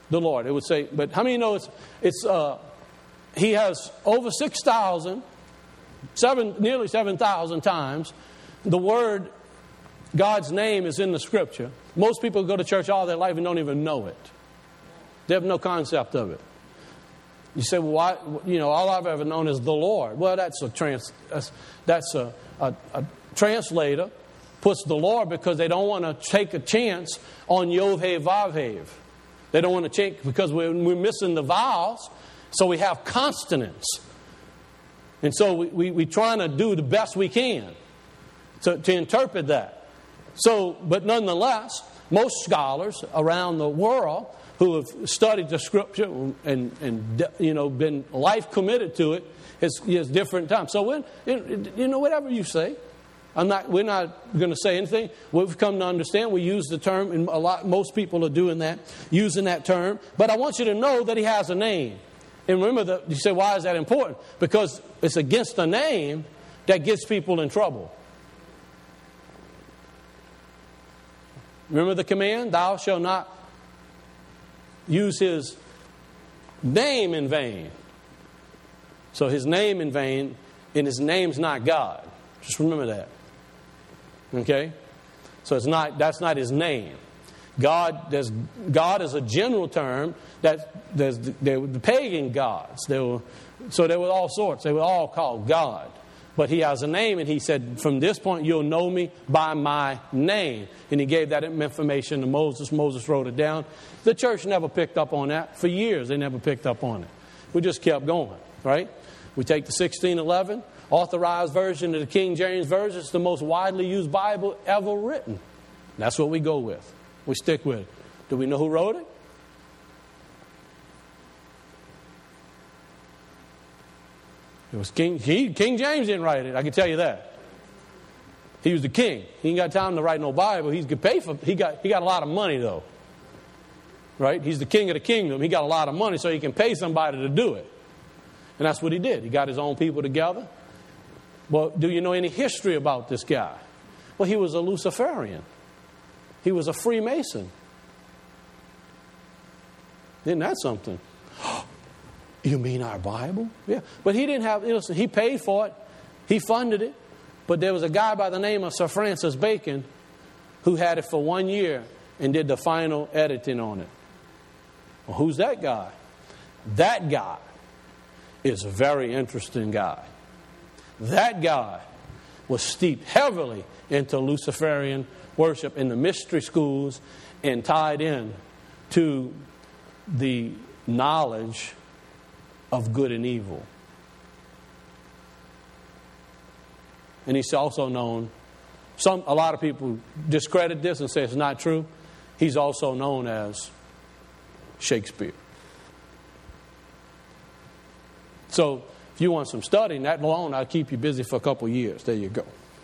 Speaker 1: the Lord. It would say, but how many know it's, it's uh, he has over six thousand, seven, nearly seven thousand times the word, God's name is in the Scripture. Most people go to church all their life and don't even know it. They have no concept of it. You say, well, why, you know, all I've ever known is the Lord. Well, that's a trans, that's, that's a, a, a translator puts the Lord because they don't want to take a chance on Yod-Heh-Vav-Heh. They don't want to change because we're, we're missing the vowels, so we have consonants. And so we, we, we're trying to do the best we can to, to interpret that. So, but nonetheless, most scholars around the world who have studied the Scripture and, and you know, been life committed to it, is, is different times. So, when, you know, whatever you say, I'm not. We're not going to say anything. We've come to understand. We use the term, and a lot. Most people are doing that, using that term. But I want you to know that he has a name. And remember, that you say, why is that important? Because it's against a name that gets people in trouble. Remember the command: "Thou shalt not use his name in vain." So his name in vain, and his name's not God. Just remember that. Okay? So it's not, that's not his name. God, there's, God is a general term that there's there were the pagan gods. There were, so there were all sorts. They were all called God. But he has a name, and he said, from this point you'll know me by my name. And he gave that information to Moses. Moses wrote it down. The church never picked up on that. For years they never picked up on it. We just kept going, right? We take the sixteen eleven authorized version of the King James Version. It's the most widely used Bible ever written. That's what we go with. We stick with it. Do we know who wrote it? It was King. He, King James didn't write it. I can tell you that. He was the king. He ain't got time to write no Bible. He could pay for. He got. He got a lot of money though. Right? He's the king of the kingdom. He got a lot of money, so he can pay somebody to do it. And that's what he did. He got his own people together. Well, do you know any history about this guy? Well, he was a Luciferian. He was a Freemason. Isn't that something? You mean our Bible? Yeah. But he didn't have, listen, he paid for it. He funded it. But there was a guy by the name of Sir Francis Bacon who had it for one year and did the final editing on it. Well, who's that guy? That guy is a very interesting guy. That guy was steeped heavily into Luciferian worship in the mystery schools and tied in to the knowledge of good and evil. And he's also known, some a lot of people discredit this and say it's not true. He's also known as Shakespeare. So if you want some studying, that alone, I'll keep you busy for a couple of years. There you go.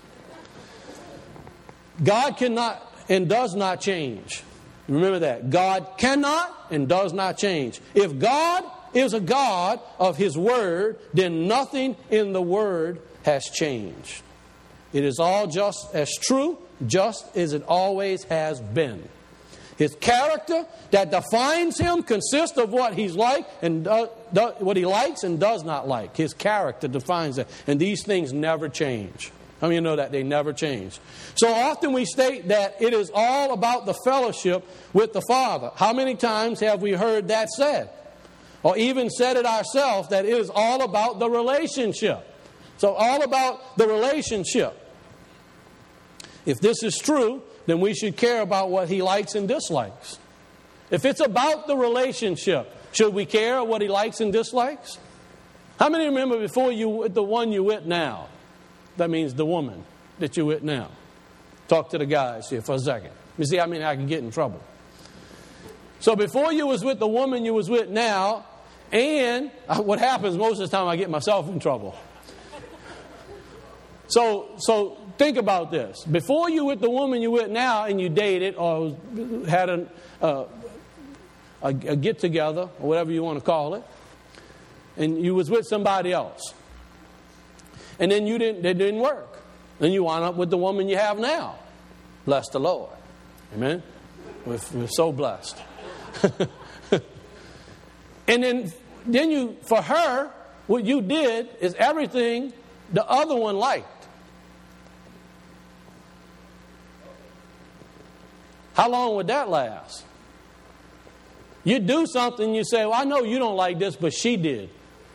Speaker 1: God cannot and does not change. Remember that. God cannot and does not change. If God is a God of His Word, then nothing in the Word has changed. It is all just as true, just as it always has been. His character that defines Him consists of what He's like and do, do, what He likes and does not like. His character defines that. And these things never change. How many of you know that? They never change. So often we state that it is all about the fellowship with the Father. How many times have we heard that said? Or even said it ourselves, that it is all about the relationship. So all about the relationship. If this is true, then we should care about what He likes and dislikes. If it's about the relationship, should we care what He likes and dislikes? How many remember before you with the one you with now? That means the woman that you're with now. Talk to the guys here for a second. You see how many I can get in trouble. So before you was with the woman you was with now, and what happens most of the time I get myself in trouble. So, so think about this. Before you with the woman you with now and you dated or had a, uh, a, a get-together or whatever you want to call it, and you was with somebody else, and then you didn't, it didn't work, and you wound up with the woman you have now. Bless the Lord. Amen? We're, we're so blessed. And then, then you, for her, what you did is everything the other one liked. How long would that last? You do something, you say, well, I know you don't like this, but she did.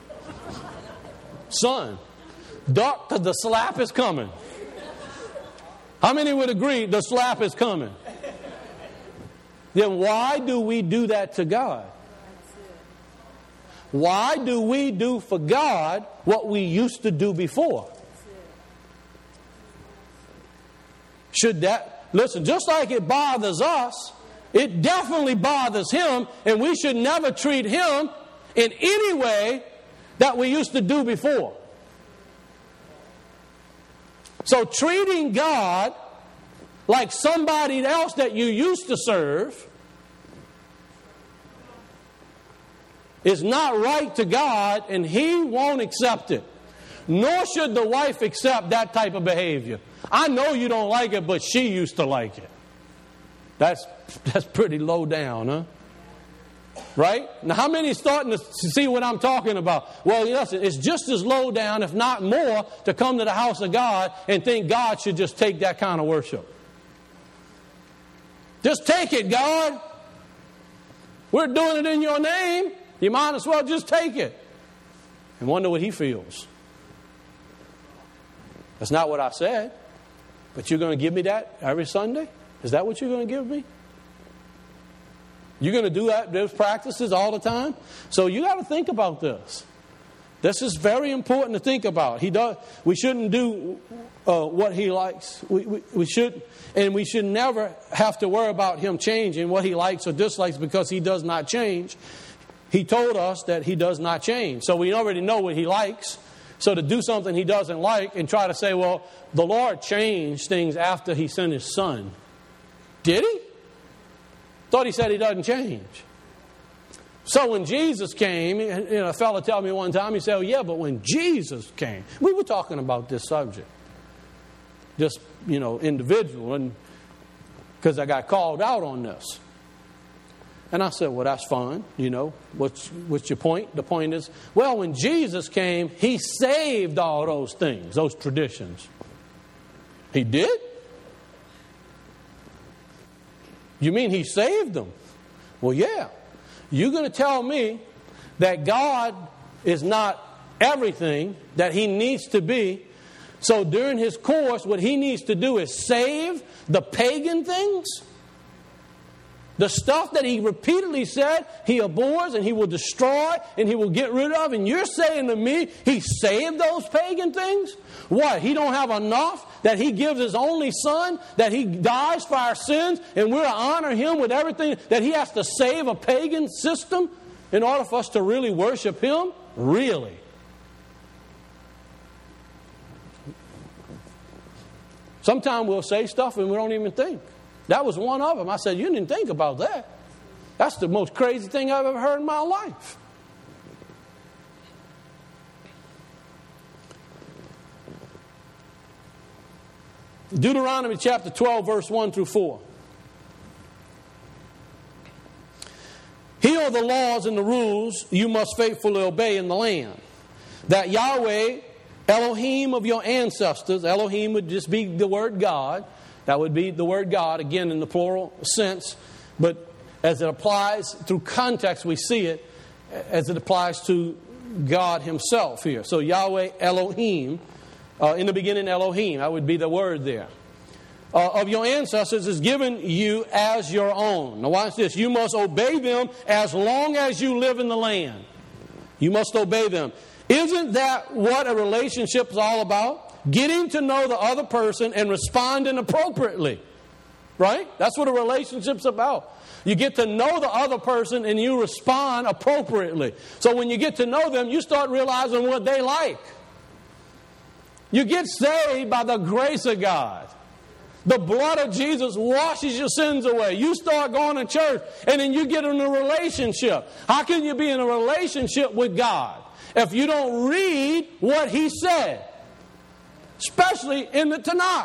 Speaker 1: Son, duck, because the slap is coming. How many would agree the slap is coming? Then why do we do that to God? Why do we do for God what we used to do before? Should that, listen, just like it bothers us, it definitely bothers Him, and we should never treat Him in any way that we used to do before. So treating God like somebody else that you used to serve is not right to God, and He won't accept it. Nor should the wife accept that type of behavior. I know you don't like it, but she used to like it. That's that's pretty low down, huh? Right? Now, how many are starting to see what I'm talking about? Well, listen, it's just as low down, if not more, to come to the house of God and think God should just take that kind of worship. Just take it, God. We're doing it in your name. You might as well just take it. And wonder what He feels. That's not what I said. But you're going to give me that every Sunday? Is that what you're going to give me? You're going to do that, those practices all the time? So you got to think about this. This is very important to think about. He does. We shouldn't do uh, what He likes. We, we, we should, and we should never have to worry about Him changing what He likes or dislikes, because He does not change. He told us that He does not change. So we already know what He likes. So to do something He doesn't like and try to say, well, the Lord changed things after He sent His Son. Did He? Thought He said He doesn't change. So when Jesus came, you know, a fellow told me one time, he said, oh, yeah, but when Jesus came, we were talking about this subject. Just, you know, individual, and because I got called out on this. And I said, well, that's fine. You know, what's, what's your point? The point is, well, when Jesus came, He saved all those things, those traditions. He did? You mean He saved them? Well, yeah. You're going to tell me that God is not everything that He needs to be. So during His course, what He needs to do is save the pagan things? The stuff that He repeatedly said He abhors and He will destroy and He will get rid of. And you're saying to me He saved those pagan things? What? He don't have enough that He gives His only Son, that He dies for our sins, and we're to honor Him with everything, that He has to save a pagan system in order for us to really worship Him? Really? Sometimes we'll say stuff and we don't even think. That was one of them. I said, you didn't think about that. That's the most crazy thing I've ever heard in my life. Deuteronomy chapter twelve, verse one through four. Here are the laws and the rules you must faithfully obey in the land, that Yahweh, Elohim of your ancestors, Elohim would just be the word God. That would be the word God, again in the plural sense. But as it applies through context, we see it as it applies to God Himself here. So Yahweh Elohim, uh, in the beginning Elohim, that would be the word there. Uh, of your ancestors is given you as your own. Now watch this. You must obey them as long as you live in the land. You must obey them. Isn't that what a relationship is all about? Getting to know the other person and responding appropriately. Right? That's what a relationship's about. You get to know the other person and you respond appropriately. So when you get to know them, you start realizing what they like. You get saved by the grace of God. The blood of Jesus washes your sins away. You start going to church and then you get in a relationship. How can you be in a relationship with God if you don't read what He said? Especially in the Tanakh.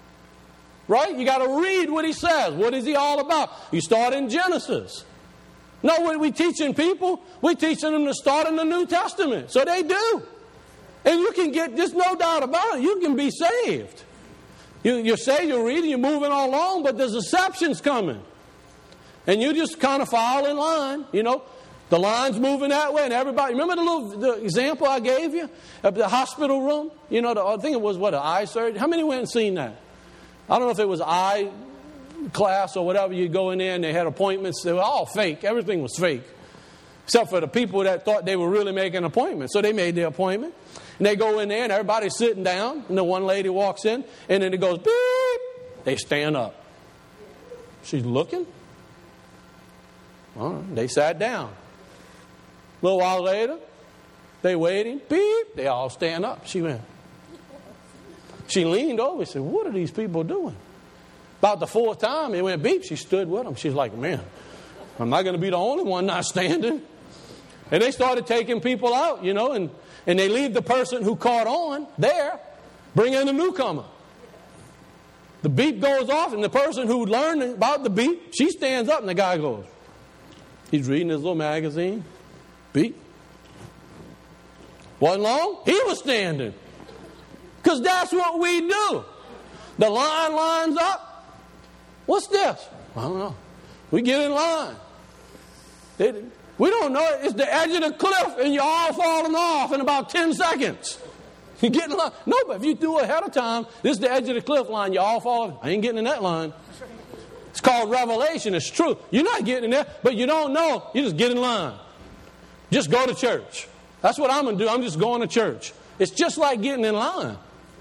Speaker 1: Right? You got to read what He says. What is He all about? You start in Genesis. No, what we teaching people, we're teaching them to start in the New Testament. So they do. And you can get, there's no doubt about it, you can be saved. You, you say you're reading, you're moving all along, but there's exceptions coming. And you just kind of follow in line, you know. The line's moving that way, and everybody... Remember the little the example I gave you of the hospital room? You know, the, I think it was, what, an eye surgery? How many went and seen that? I don't know if it was eye class or whatever. You go in there, and they had appointments. They were all fake. Everything was fake. Except for the people that thought they were really making an appointment. So they made the appointment. And they go in there, and everybody's sitting down. And the one lady walks in, and then it goes, beep. They stand up. She's looking. All right, they sat down. A little while later, they waiting. Beep. They all stand up. She went. She leaned over and said, what are these people doing? About the fourth time, it went beep. She stood with them. She's like, man, I'm not going to be the only one not standing. And they started taking people out, you know, and, and they leave the person who caught on there, bring in the newcomer. The beep goes off, and the person who learned about the beep, she stands up, and the guy goes. He's reading his little magazine. Beep. Wasn't long, he was standing. Because that's what we do. The line lines up. What's this? I don't know. We get in line. It, we don't know it. It's the edge of the cliff, and you're all falling off in about ten seconds. You get in line. No, but if you do it ahead of time, this is the edge of the cliff line. You all fall. I ain't getting in that line. It's called revelation. It's true. You're not getting in there, but you don't know. You just get in line. Just go to church. That's what I'm going to do. I'm just going to church. It's just like getting in line.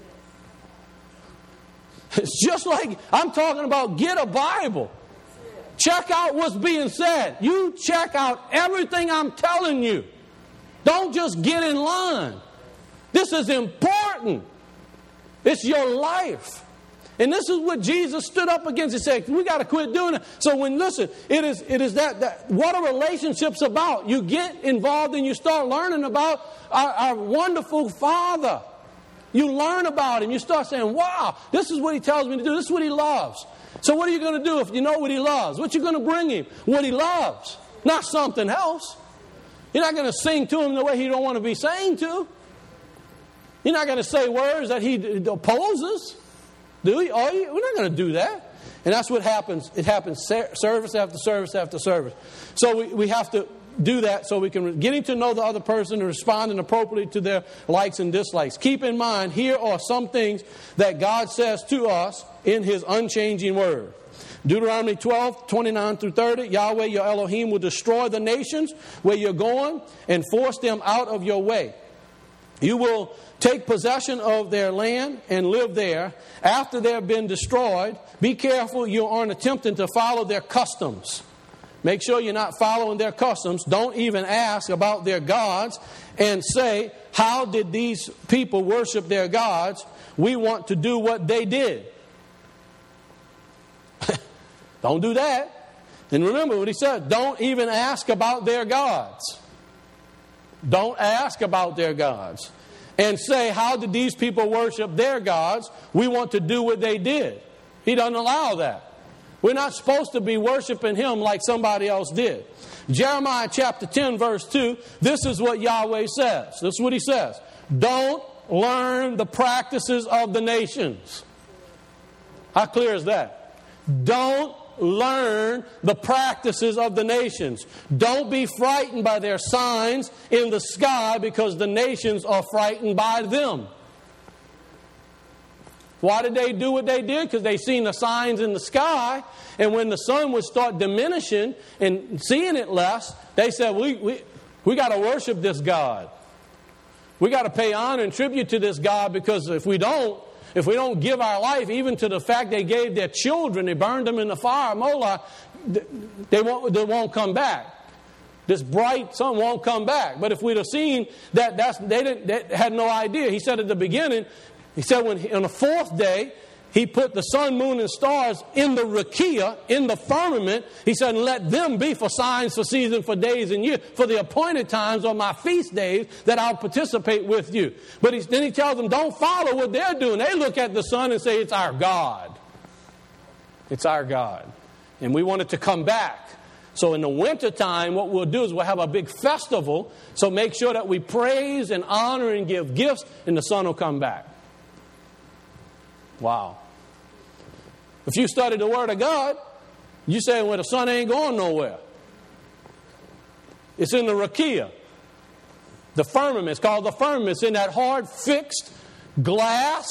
Speaker 1: It's just like, I'm talking about get a Bible. Check out what's being said. You check out everything I'm telling you. Don't just get in line. This is important. It's your life. And this is what Jesus stood up against. He said, we got to quit doing it. So when, listen, it is it is that, that what are relationships about? You get involved and you start learning about our, our wonderful Father. You learn about Him. You start saying, wow, this is what He tells me to do. This is what He loves. So what are you going to do if you know what He loves? What you going to bring Him? What He loves. Not something else. You're not going to sing to Him the way He don't want to be sang to. You're not going to say words that He opposes. Do we? Are you? We're not going to do that. And that's what happens. It happens service after service after service. So we, we have to do that so we can getting to know the other person and responding appropriately to their likes and dislikes. Keep in mind, here are some things that God says to us in His unchanging Word. Deuteronomy twelve, twenty-nine through thirty, Yahweh your Elohim will destroy the nations where you're going and force them out of your way. You will take possession of their land and live there. After they have been destroyed, be careful you aren't attempting to follow their customs. Make sure you're not following their customs. Don't even ask about their gods and say, how did these people worship their gods? We want to do what they did. Don't do that. And remember what he said, don't even ask about their gods. Don't ask about their gods. And say, how did these people worship their gods? We want to do what they did. He doesn't allow that. We're not supposed to be worshiping Him like somebody else did. Jeremiah chapter ten, verse two, this is what Yahweh says. This is what He says. Don't learn the practices of the nations. How clear is that? Don't learn the practices of the nations. Don't be frightened by their signs in the sky because the nations are frightened by them. Why did they do what they did? Because they seen the signs in the sky, and when the sun would start diminishing and seeing it less, they said, we, we, we got to worship this God. We got to pay honor and tribute to this God, because if we don't, If we don't give our life even to the fact they gave their children, they burned them in the fire, Moloch, they won't, they won't come back. This bright sun won't come back. But if we'd have seen that, that's, they, didn't, they had no idea. He said at the beginning, he said when he, on the fourth day, He put the sun, moon, and stars in the rakia, in the firmament. He said, let them be for signs, for seasons, for days and years, for the appointed times on my feast days that I'll participate with you. But he, then he tells them, don't follow what they're doing. They look at the sun and say, it's our God. It's our God. And we want it to come back. So in the wintertime, what we'll do is we'll have a big festival. So make sure that we praise and honor and give gifts, and the sun will come back. Wow. If you study the Word of God, you say, well, the sun ain't going nowhere. It's in the rakia. The firmament. It's called the firmament. It's in that hard, fixed glass,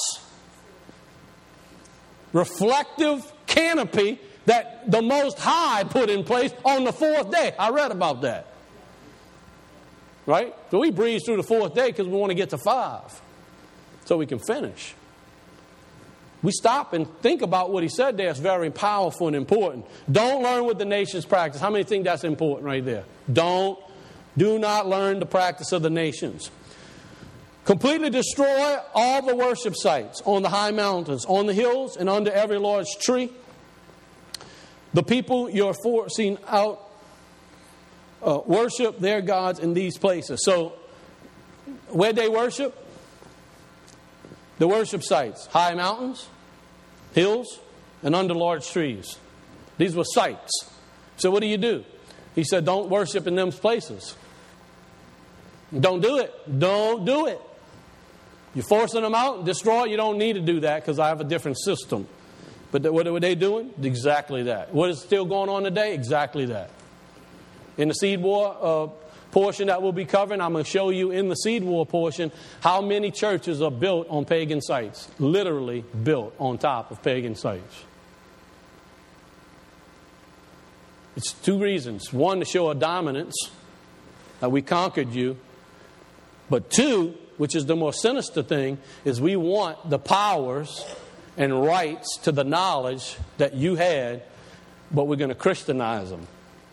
Speaker 1: reflective canopy that the Most High put in place on the fourth day. I read about that. Right? So we breeze through the fourth day because we want to get to five so we can finish. We stop and think about what he said there. It's very powerful and important. Don't learn what the nations practice. How many think that's important right there? Don't. Do not learn the practice of the nations. Completely destroy all the worship sites on the high mountains, on the hills, and under every large tree. The people you're forcing out uh, worship their gods in these places. So, where they worship? The worship sites. High mountains, hills, and under large trees. These were sites. So what do you do? He said, don't worship in them places. Don't do it. Don't do it. You're forcing them out, destroy. You don't need to do that because I have a different system. But what were they doing? Exactly that. What is still going on today? Exactly that. In the seed war uh, portion that we'll be covering, I'm going to show you in the seed war portion how many churches are built on pagan sites. Literally built on top of pagan sites. It's two reasons. One, to show a dominance, that we conquered you. But two, which is the more sinister thing, is we want the powers and rights to the knowledge that you had, but we're going to Christianize them.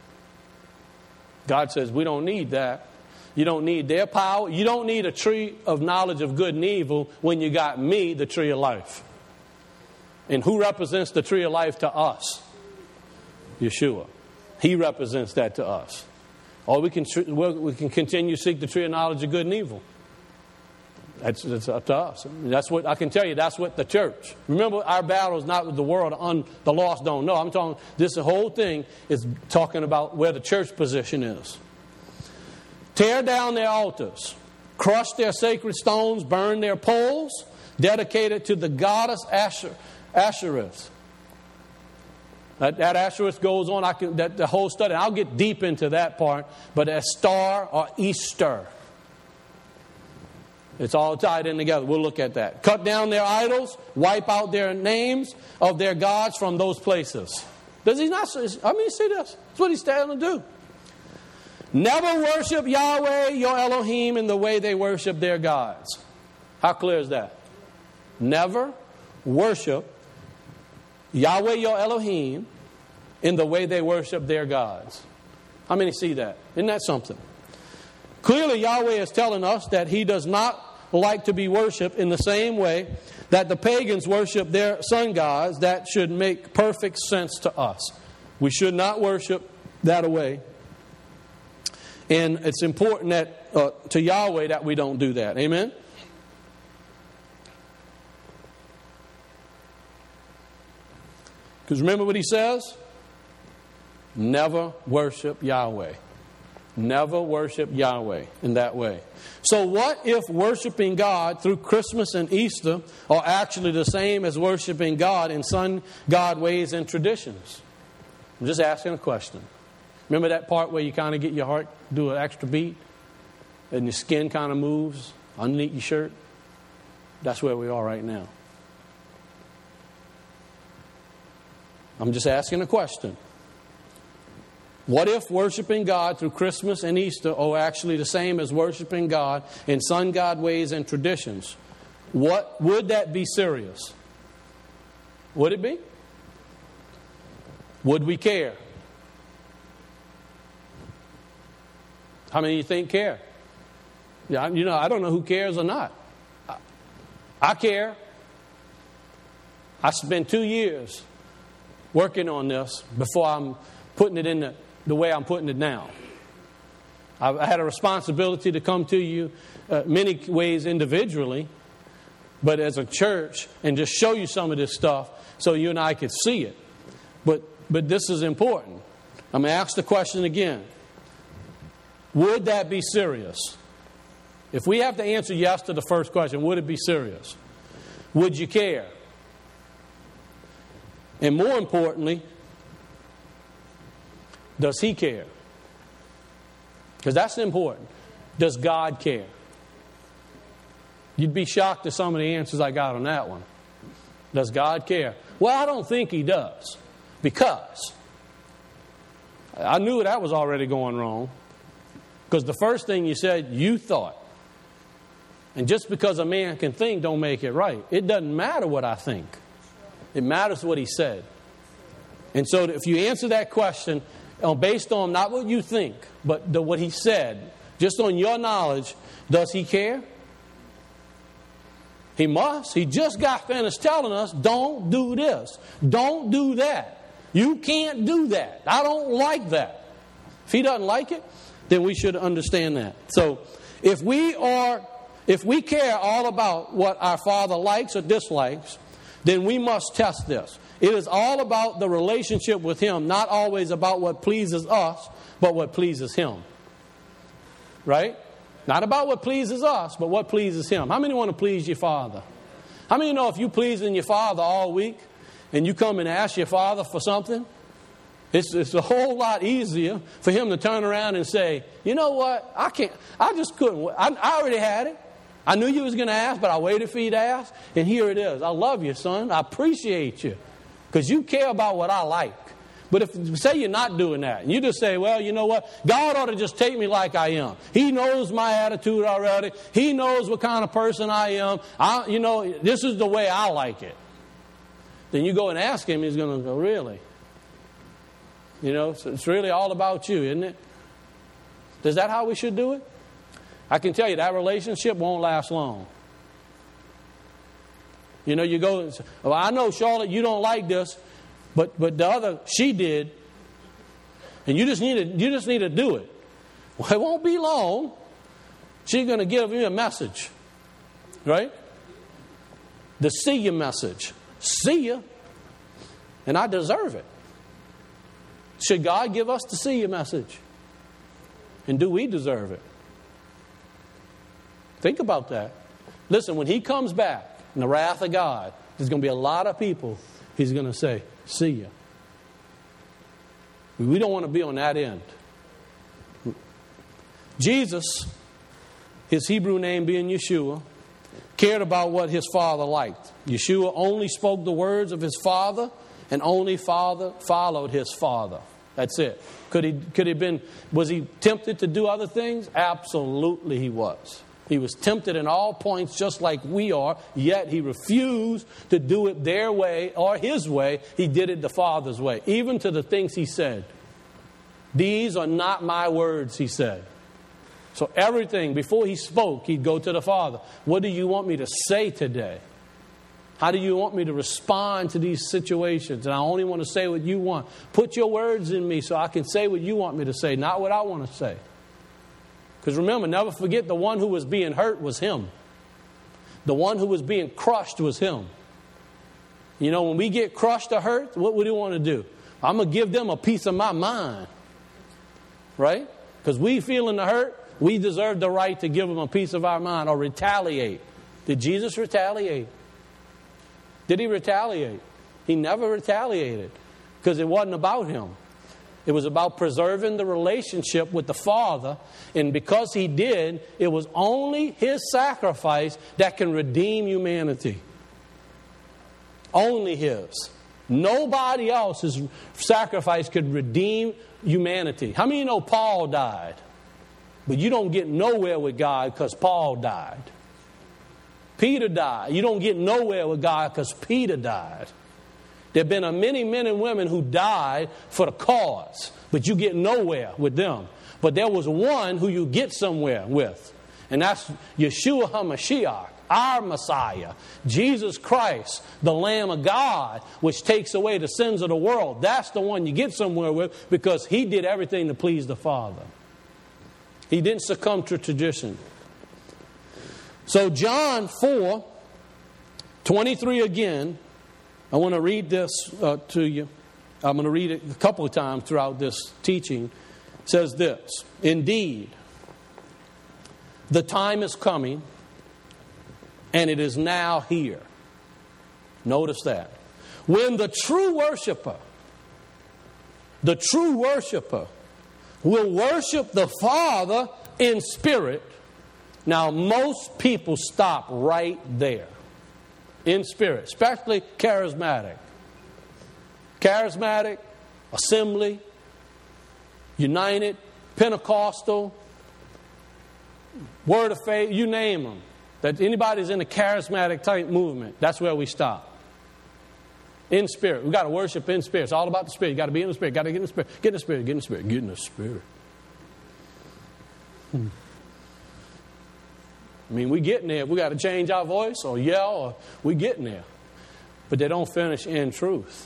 Speaker 1: God says we don't need that. You don't need their power. You don't need a tree of knowledge of good and evil when you got me, the tree of life. And who represents the tree of life to us? Yeshua. He represents that to us. Or we can we can continue to seek the tree of knowledge of good and evil. That's, that's up to us. That's what I can tell you. That's what the church. Remember, our battle is not with the world. Un, the lost don't know. I'm talking. This whole thing is talking about where the church position is. Tear down their altars, crush their sacred stones, burn their poles dedicated to the goddess Asher, Ashereth. That, that Ashereth goes on. I can that the whole study. I'll get deep into that part. But as star or Easter. It's all tied in together. We'll look at that. Cut down their idols. Wipe out their names of their gods from those places. Does he not? I mean, see this. That's what he's telling to do. Never worship Yahweh, your Elohim, in the way they worship their gods. How clear is that? Never worship Yahweh, your Elohim, in the way they worship their gods. How many see that? Isn't that something? Clearly, Yahweh is telling us that He does not like to be worshipped in the same way that the pagans worship their sun gods. That should make perfect sense to us. We should not worship that way. And it's important that uh, to Yahweh that we don't do that. Amen? Because remember what He says? Never worship Yahweh. Never worship Yahweh in that way. So what if worshiping God through Christmas and Easter are actually the same as worshiping God in sun God ways and traditions? I'm just asking a question. Remember that part where you kind of get your heart do an extra beat and your skin kind of moves underneath your shirt? That's where we are right now. I'm just asking a question. What if worshiping God through Christmas and Easter are actually the same as worshiping God in sun God ways and traditions? What would that be serious? Would it be? Would we care? How many of you think care? Yeah, you know, I don't know who cares or not. I, I care. I spent two years working on this before I'm putting it in the the way I'm putting it now. I had a responsibility to come to you uh, many ways individually, but as a church, and just show you some of this stuff so you and I could see it. But but this is important. I'm going to ask the question again. Would that be serious? If we have to answer yes to the first question, would it be serious? Would you care? And more importantly, does He care? Because that's important. Does God care? You'd be shocked at some of the answers I got on that one. Does God care? Well, I don't think He does. Because I knew that was already going wrong. Because the first thing you said, you thought. And just because a man can think don't make it right. It doesn't matter what I think. It matters what He said. And so if you answer that question based on not what you think, but the, what He said, just on your knowledge, does He care? He must. He just got finished telling us, don't do this. Don't do that. You can't do that. I don't like that. If He doesn't like it, then we should understand that. So if we are, if we care all about what our Father likes or dislikes, then we must test this. It is all about the relationship with Him, not always about what pleases us, but what pleases Him. Right? Not about what pleases us, but what pleases Him. How many want to please your Father? How many know if you pleasing your Father all week and you come and ask your Father for something, it's, it's a whole lot easier for Him to turn around and say, you know what, I can't, I just couldn't, I, I already had it. I knew you was going to ask, but I waited for you to ask, and here it is. I love you, son. I appreciate you because you care about what I like. But if, say you're not doing that, and you just say, well, you know what? God ought to just take me like I am. He knows my attitude already. He knows what kind of person I am. I, you know, this is the way I like it. Then you go and ask Him, He's going to go, really? You know, so it's really all about you, isn't it? Is that how we should do it? I can tell you that relationship won't last long. You know, you go and say, well, I know, Charlotte, you don't like this. But but the other, she did. And you just need to, you just need to do it. Well, it won't be long. She's going to give you a message. Right? The see you message. See you. And I deserve it. Should God give us the see you message? And do we deserve it? Think about that. Listen, when He comes back in the wrath of God, there's going to be a lot of people He's going to say, see you. We don't want to be on that end. Jesus, His Hebrew name being Yeshua, cared about what His Father liked. Yeshua only spoke the words of His Father, and only Father followed His Father. That's it. Could he, could he been, was He tempted to do other things? Absolutely He was. He was tempted in all points just like we are, yet He refused to do it their way or His way. He did it the Father's way, even to the things He said. These are not my words, He said. So everything, before He spoke, He'd go to the Father. What do you want me to say today? How do you want me to respond to these situations? And I only want to say what you want. Put your words in me so I can say what you want me to say, not what I want to say. Because remember, never forget, the one who was being hurt was Him. The one who was being crushed was Him. You know, when we get crushed or hurt, what would we want to do? I'm going to give them a piece of my mind. Right? Because we feeling the hurt, we deserve the right to give them a piece of our mind or retaliate. Did Jesus retaliate? Did He retaliate? He never retaliated because it wasn't about Him. It was about preserving the relationship with the Father. And because He did, it was only His sacrifice that can redeem humanity. Only His. Nobody else's sacrifice could redeem humanity. How many know Paul died? But you don't get nowhere with God because Paul died. Peter died. You don't get nowhere with God because Peter died. There have been many men and women who died for the cause, but you get nowhere with them. But there was one who you get somewhere with, and that's Yeshua HaMashiach, our Messiah, Jesus Christ, the Lamb of God, which takes away the sins of the world. That's the one you get somewhere with because He did everything to please the Father. He didn't succumb to tradition. So John four twenty-three again. I want to read this uh, to you. I'm going to read it a couple of times throughout this teaching. It says this: indeed, the time is coming, and it is now here. Notice that. When the true worshiper, the true worshiper will worship the Father in spirit. Now, most people stop right there. In spirit, especially charismatic. Charismatic, Assembly, United, Pentecostal, Word of Faith, you name them. That anybody's in the charismatic type movement, that's where we stop. In spirit. We've got to worship in spirit. It's all about the spirit. You've got to be in the spirit. You've got to get in the spirit. Get in the spirit. Get in the spirit. Get in the spirit. Hmm. I mean, we getting there. We got to change our voice or yell, or we getting there. But they don't finish in truth.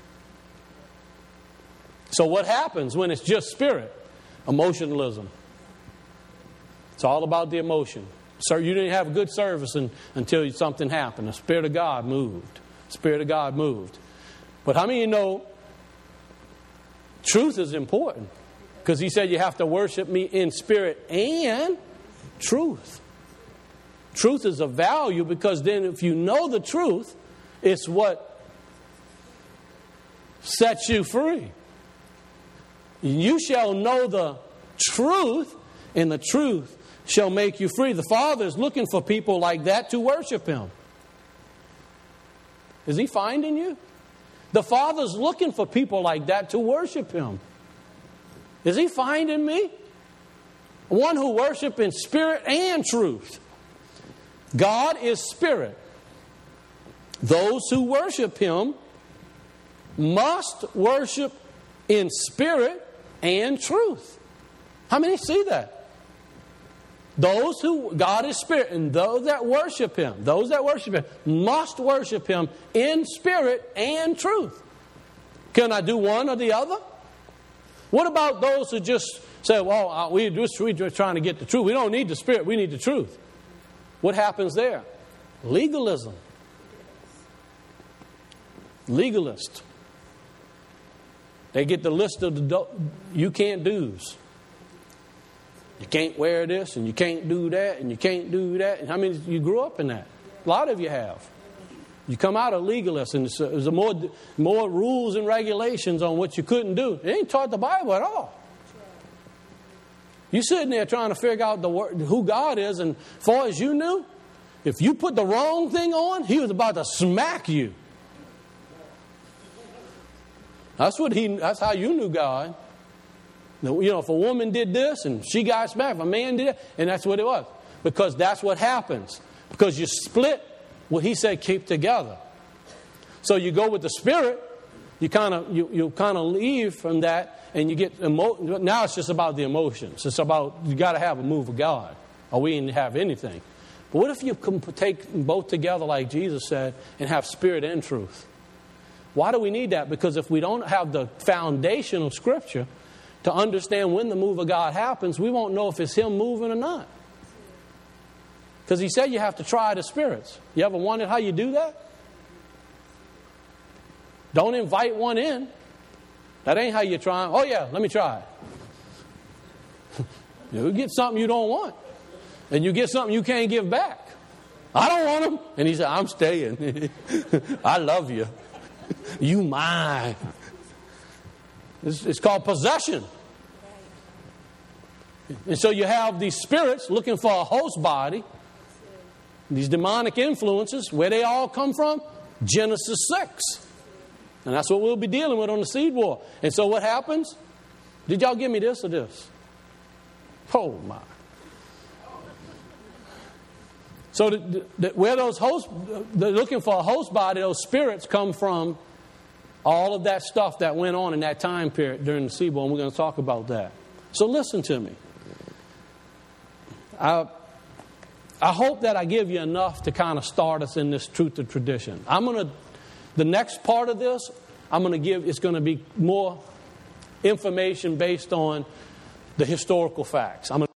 Speaker 1: So what happens when it's just spirit? Emotionalism. It's all about the emotion. So you didn't have a good service in, until something happened. The Spirit of God moved. The Spirit of God moved. But how many of you know truth is important? Because He said you have to worship Me in spirit and truth. Truth is of value because then if you know the truth, it's what sets you free. You shall know the truth, and the truth shall make you free. The Father is looking for people like that to worship Him. Is He finding you? The Father's looking for people like that to worship Him. Is He finding me? One who worships in spirit and truth. God is spirit. Those who worship Him must worship in spirit and truth. How many see that? Those who, God is spirit, and those that worship Him, those that worship Him must worship Him in spirit and truth. Can I do one or the other? What about those who just say, well, we just, we're just trying to get the truth. We don't need the spirit, we need the truth. What happens there? Legalism. Legalist. They get the list of the do- you can't do's. You can't wear this, and you can't do that, and you can't do that. And how many of you grew up in that? A lot of you have. You come out of legalist, and there's a more, more rules and regulations on what you couldn't do. It ain't taught the Bible at all. You're sitting there trying to figure out the word, who God is, and as far as you knew, if you put the wrong thing on, He was about to smack you. That's what he. That's how you knew God. You know, if a woman did this and she got smacked, if a man did it, and that's what it was. Because that's what happens. Because you split what He said keep together. So you go with the Spirit, you kind of you, you kind of leave from that. And you get emo- now it's just about the emotions. It's about you got to have a move of God, or we didn't have anything. But what if you can take both together, like Jesus said, and have spirit and truth? Why do we need that? Because if we don't have the foundation of Scripture to understand when the move of God happens, we won't know if it's Him moving or not. Because He said you have to try the spirits. You ever wondered how you do that? Don't invite one in. That ain't how you try. Oh yeah, let me try it. You get something you don't want. And you get something you can't give back. I don't want them. And He said, I'm staying. I love you. You mine. It's, it's called possession. And so you have these spirits looking for a host body. These demonic influences, where they all come from? Genesis six. And that's what we'll be dealing with on the seed war. And so what happens? Did y'all give me this or this? Oh my. So the, the, where those hosts, they're looking for a host body, those spirits come from all of that stuff that went on in that time period during the seed war. And we're going to talk about that. So listen to me. I, I hope that I give you enough to kind of start us in this truth and tradition. I'm going to The next part of this, I'm going to give, it's going to be more information based on the historical facts. I'm going to